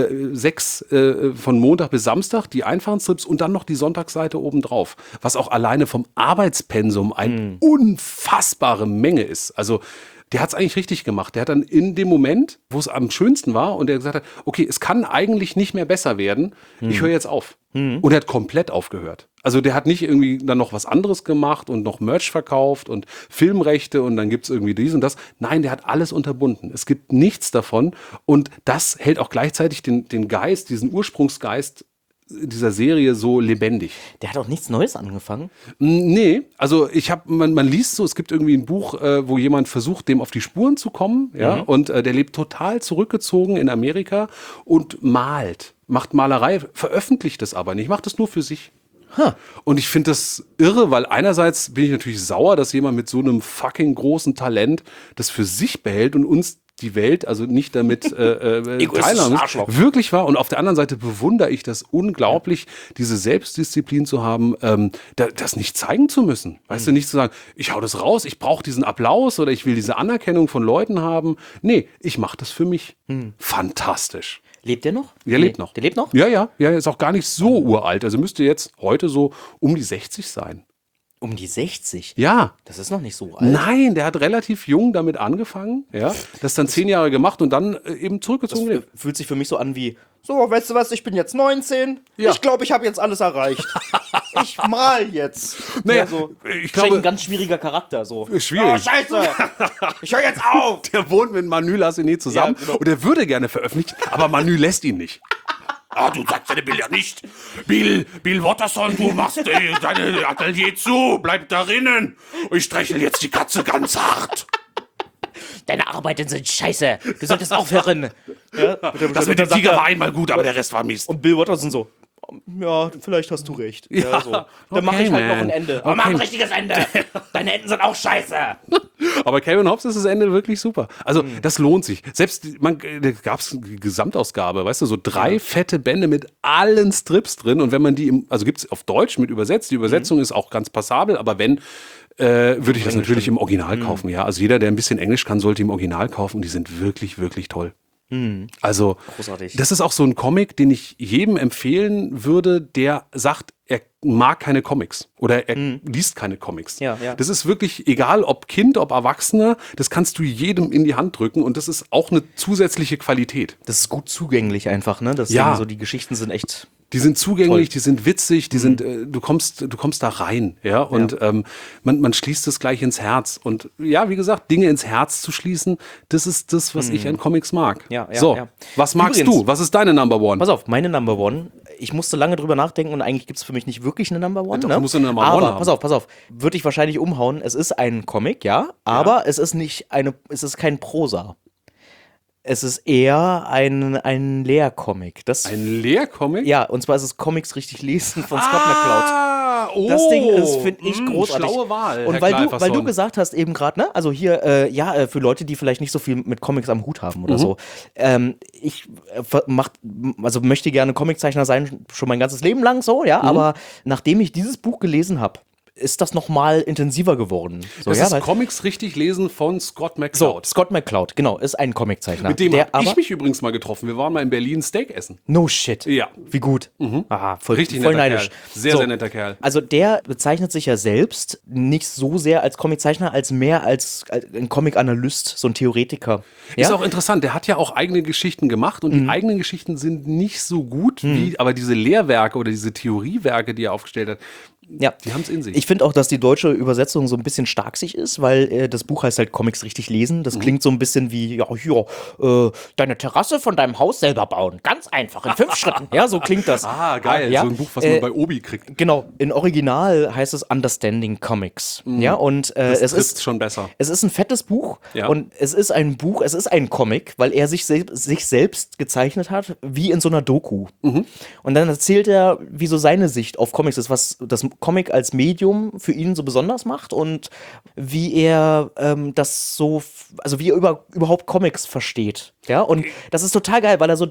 6 von Montag bis Samstag, die einfachen Strips und dann noch die Sonntagsseite obendrauf. Was auch alleine vom Arbeitspensum eine unfassbare Menge ist. Also der hat es eigentlich richtig gemacht. Der hat dann in dem Moment, wo es am schönsten war und der gesagt hat, okay, es kann eigentlich nicht mehr besser werden, ich höre jetzt auf. Und er hat komplett aufgehört. Also der hat nicht irgendwie dann noch was anderes gemacht und noch Merch verkauft und Filmrechte und dann gibt es irgendwie dies und das. Nein, der hat alles unterbunden. Es gibt nichts davon und das hält auch gleichzeitig den Geist, diesen Ursprungsgeist dieser Serie so lebendig. Der hat auch nichts Neues angefangen. Nee, also man liest so, es gibt irgendwie ein Buch, wo jemand versucht, dem auf die Spuren zu kommen, ja, und der lebt total zurückgezogen in Amerika und macht Malerei, veröffentlicht es aber nicht, macht es nur für sich. Und ich finde das irre, weil einerseits bin ich natürlich sauer, dass jemand mit so einem fucking großen Talent das für sich behält und uns die Welt, also nicht damit teilhaben, wirklich war. Und auf der anderen Seite bewundere ich das unglaublich, diese Selbstdisziplin zu haben, das nicht zeigen zu müssen. Weißt du, nicht zu sagen, ich hau das raus, ich brauche diesen Applaus oder ich will diese Anerkennung von Leuten haben. Nee, ich mache das für mich. Fantastisch. Lebt der noch? Der lebt noch. Der lebt noch? Ja, ist auch gar nicht so uralt. Also müsste jetzt heute so um die 60 sein. Um die 60? Ja. Das ist noch nicht so alt. Nein, der hat relativ jung damit angefangen. Ja, das dann 10 Jahre gemacht und dann eben zurückgezogen. Das fühlt sich für mich so an wie, so, weißt du was, ich bin jetzt 19. Ja. Ich glaube, ich habe jetzt alles erreicht. Ich mal jetzt. Naja, so, ich glaube, ein ganz schwieriger Charakter. So. schwierig. Oh, scheiße. Ich höre jetzt auf. Der wohnt mit Manu Lassini zusammen Ja, genau. und er würde gerne veröffentlichen, aber Manu lässt ihn nicht. Du sagst deine Bilder nicht. Bill Watterson, du machst deine Atelier zu. Bleib darinnen. Ich streichel jetzt die Katze ganz hart. Deine Arbeiten sind scheiße. Du solltest aufhören. Ja, Das mit dem Tiger war einmal gut, aber der Rest war Mist. Und Bill Watterson so, ja, vielleicht hast du recht. Ja, so. Dann mache ich halt noch ein Ende. Aber mach ein richtiges Ende. Deine Enden sind auch scheiße. Aber Calvin Hobbes ist das Ende wirklich super. Also das lohnt sich. Selbst, da gab es eine Gesamtausgabe, weißt du, so 3 fette Bände mit allen Strips drin. Und wenn man die, also gibt es auf Deutsch mit übersetzt, die Übersetzung ist auch ganz passabel, aber wenn, würde ich das natürlich im Original kaufen. Ja, also jeder, der ein bisschen Englisch kann, sollte im Original kaufen. Und die sind wirklich, wirklich toll. Also, Großartig. das ist auch so ein Comic, den ich jedem empfehlen würde, der sagt, er mag keine Comics oder er liest keine Comics. Ja. Das ist wirklich egal, ob Kind, ob Erwachsener, das kannst du jedem in die Hand drücken und das ist auch eine zusätzliche Qualität. Das ist gut zugänglich einfach, ne? Das Ja. so die Geschichten sind echt. Die sind zugänglich, Toll. die sind witzig, die sind, du kommst da rein, ja, und man schließt es gleich ins Herz. Und ja, wie gesagt, Dinge ins Herz zu schließen, das ist das, was ich an Comics mag. Ja, so, ja. was magst Übrigens, du? Was ist deine Number One? Pass auf, meine Number One. Ich musste lange drüber nachdenken und eigentlich gibt es für mich nicht wirklich eine Number One. Doch, Ne? du musst eine Number aber One haben. pass auf, würde ich wahrscheinlich umhauen. Es ist ein Comic, ja, aber es ist kein Prosa. Es ist eher ein Lehrcomic. Ein Lehrcomic? Ja, und zwar ist es Comics richtig lesen von Scott McCloud. Oh, Das Ding ist, finde ich, großartig. Schlaue Wahl. Und Herr weil Kleiferson. du gesagt hast eben gerade, ne, also hier, für Leute, die vielleicht nicht so viel mit Comics am Hut haben oder so. Ich möchte gerne Comiczeichner sein, schon mein ganzes Leben lang so, ja, aber nachdem ich dieses Buch gelesen habe, ist das nochmal intensiver geworden. So, Das ja, ist weil, Comics richtig lesen von Scott so, McCloud. Scott McCloud, genau, ist ein Comiczeichner. Mit dem der habe ich aber, mich übrigens mal getroffen. Wir waren mal in Berlin Steak essen. no shit. Ja. Wie gut. Aha, voll, Richtig voll netter neidisch. Kerl. Sehr netter Kerl. Also der bezeichnet sich ja selbst nicht so sehr als Comiczeichner, als mehr als ein Comic-Analyst, so ein Theoretiker. Ja? Ist auch interessant, der hat ja auch eigene Geschichten gemacht und die eigenen Geschichten sind nicht so gut wie, aber diese Lehrwerke oder diese Theoriewerke, die er aufgestellt hat, Ja. die haben es in sich. Ich finde auch, dass die deutsche Übersetzung so ein bisschen starksig ist, weil das Buch heißt halt Comics richtig lesen. Das klingt so ein bisschen wie, deine Terrasse von deinem Haus selber bauen. Ganz einfach, in 5 Schritten. Ja, so klingt das. Geil, Ja, so ein Buch, was man bei Obi kriegt. Genau, in Original heißt es Understanding Comics. Ja, und Das es trifft's ist schon besser. Es ist ein fettes Buch Ja. und es ist ein Buch, es ist ein Comic, weil er sich selbst gezeichnet hat, wie in so einer Doku. Und dann erzählt er, wie so seine Sicht auf Comics ist, was das Comic als Medium für ihn so besonders macht und wie er das so, also wie er überhaupt Comics versteht. Ja, und das ist total geil, weil er so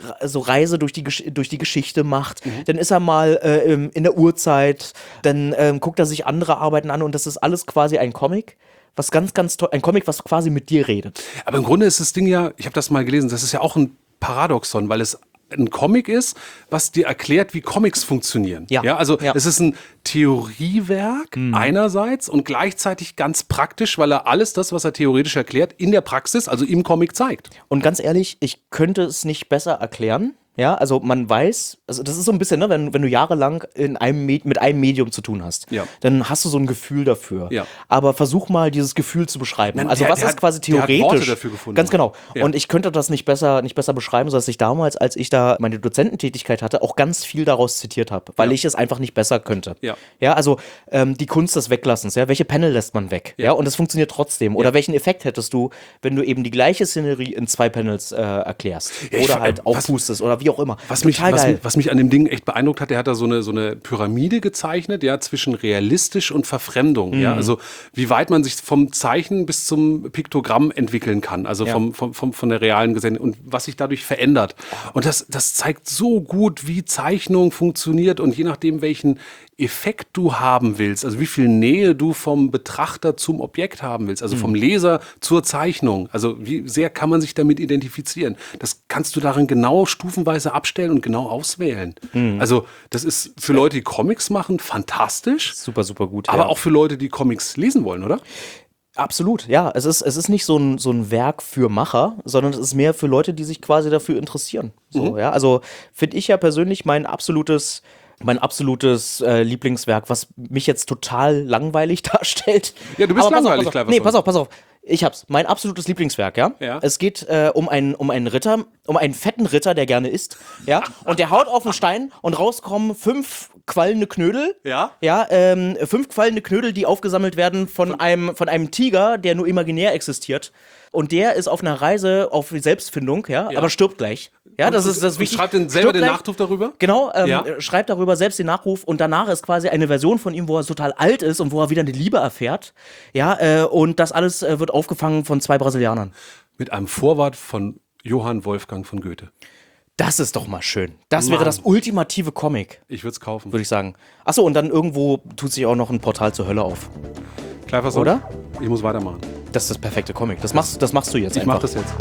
Reise durch die Geschichte macht. Dann ist er mal in der Urzeit, dann guckt er sich andere Arbeiten an und das ist alles quasi ein Comic. Was ganz, ganz toll, ein Comic, was quasi mit dir redet. Aber im Grunde ist das Ding ja, ich habe das mal gelesen, das ist ja auch ein Paradoxon, weil es ein Comic ist, was dir erklärt, wie Comics funktionieren. Ja. Also Ja. es ist ein Theoriewerk einerseits und gleichzeitig ganz praktisch, weil er alles das, was er theoretisch erklärt, in der Praxis, also im Comic zeigt. Und ganz ehrlich, ich könnte es nicht besser erklären. Ja, also man weiß, also das ist so ein bisschen, ne, wenn du jahrelang mit einem Medium zu tun hast, Ja. dann hast du so ein Gefühl dafür. Ja. Aber versuch mal, dieses Gefühl zu beschreiben. Nein, Also der- was der ist hat- quasi der hat theoretisch? Worte dafür gefunden. Ganz genau. Ja. Und ich könnte das nicht besser beschreiben, sodass ich damals, als ich da meine Dozententätigkeit hatte, auch ganz viel daraus zitiert habe, weil ich es einfach nicht besser könnte. Ja. Ja, also die Kunst des Weglassens, ja, welche Panel lässt man weg? Ja, und es funktioniert trotzdem. Oder welchen Effekt hättest du, wenn du eben die gleiche Szenerie in 2 Panels erklärst? ich Oder ver- halt aufpustest oder wie auch immer. Was Total geil. mich an dem Ding echt beeindruckt hat, der hat da so eine Pyramide gezeichnet, ja, zwischen realistisch und Verfremdung. Ja, also wie weit man sich vom Zeichen bis zum Piktogramm entwickeln kann, also Ja. von der realen Gesellschaft und was sich dadurch verändert. Und das zeigt so gut, wie Zeichnung funktioniert und je nachdem, welchen Effekt du haben willst, also wie viel Nähe du vom Betrachter zum Objekt haben willst, also vom Leser zur Zeichnung, also wie sehr kann man sich damit identifizieren. Das kannst du darin genau stufenweise abstellen und genau auswählen. Also das ist für Leute, die Comics machen, fantastisch, Super, super gut. aber ja. auch für Leute, die Comics lesen wollen, oder? Absolut, ja. Es ist nicht so ein Werk für Macher, sondern es ist mehr für Leute, die sich quasi dafür interessieren. So, ja. Also finde ich ja persönlich mein absolutes Lieblingswerk, was mich jetzt total langweilig darstellt. Ja, du bist Aber langweilig, pass auf. Cleverson. Nee, pass auf. Ich hab's. Mein absolutes Lieblingswerk, ja. Ja. Es geht um einen Ritter, um einen fetten Ritter, der gerne isst, ja. Und der haut auf den Stein und rauskommen 5 quallende Knödel. Ja. Ja, 5 quallende Knödel, die aufgesammelt werden von einem Tiger, der nur imaginär existiert. Und der ist auf einer Reise auf Selbstfindung, ja, aber stirbt gleich. Ja, das ist Und wichtig. schreibt dann selber Stirbt den gleich. Nachruf darüber? Genau, Ja. schreibt darüber selbst den Nachruf und danach ist quasi eine Version von ihm, wo er total alt ist und wo er wieder eine Liebe erfährt. Ja, und das alles wird aufgefangen von 2 Brasilianern. Mit einem Vorwort von Johann Wolfgang von Goethe. Das ist doch mal schön. Das wäre Mann. das ultimative Comic, Ich würde es kaufen. würde ich sagen. Achso, und dann irgendwo tut sich auch noch ein Portal zur Hölle auf. Cleverson, Oder? Ich muss weitermachen. Das ist das perfekte Comic. Das machst du jetzt Ich einfach. mache das jetzt.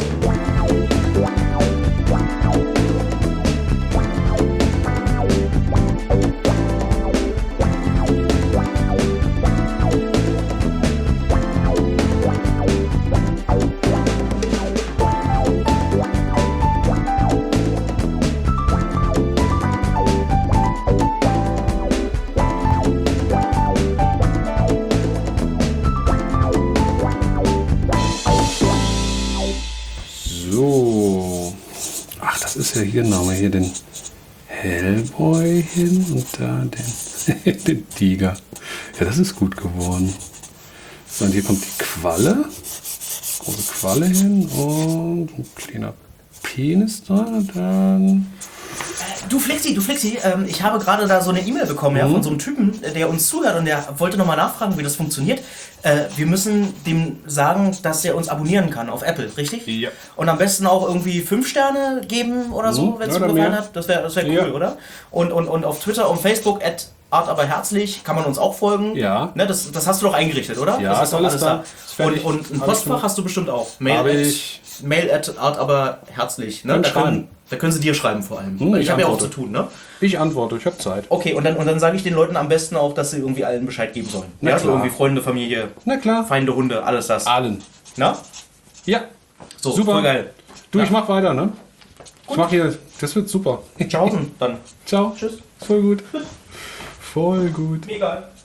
So. Ach, das ist ja hier, genau, mal hier den Hellboy hin und da den, den Tiger. Ja, das ist gut geworden. So, und hier kommt die Qualle. Große Qualle hin und ein kleiner Penis dran und dann Du Flixi, ich habe gerade da so eine E-Mail bekommen ja, von so einem Typen, der uns zuhört und der wollte nochmal nachfragen, wie das funktioniert. Wir müssen dem sagen, dass er uns abonnieren kann auf Apple, richtig? Ja. Und am besten auch irgendwie 5 Sterne geben oder so, wenn es ihm gefallen hat. Das wär cool, Ja. oder? Und auf Twitter und Facebook @artaberherzlich kann man uns auch folgen. Ja. Ne, das hast du doch eingerichtet, oder? Ja, das ist alles da. Ist fertig. Und ein Alles Postfach gut. hast du bestimmt auch. Habe ich. Mail @artaberherzlich. Ne? Kann Da schreiben. können sie dir schreiben vor allem. Hm, Weil ich ich habe ja auch zu antworte. tun, ne? Ich antworte, ich habe Zeit. Okay, und dann sage ich den Leuten am besten auch, dass sie irgendwie allen Bescheid geben sollen. Na Ja, so klar. irgendwie Freunde, Familie, Na klar. Feinde, Hunde, alles das. Allen. Na? Ja. So, Super. voll geil. Du, ich mach weiter, ne? Ich mach hier, das wird super. Tschaußen dann. Ciao. Tschüss. Voll gut. Voll gut. Egal.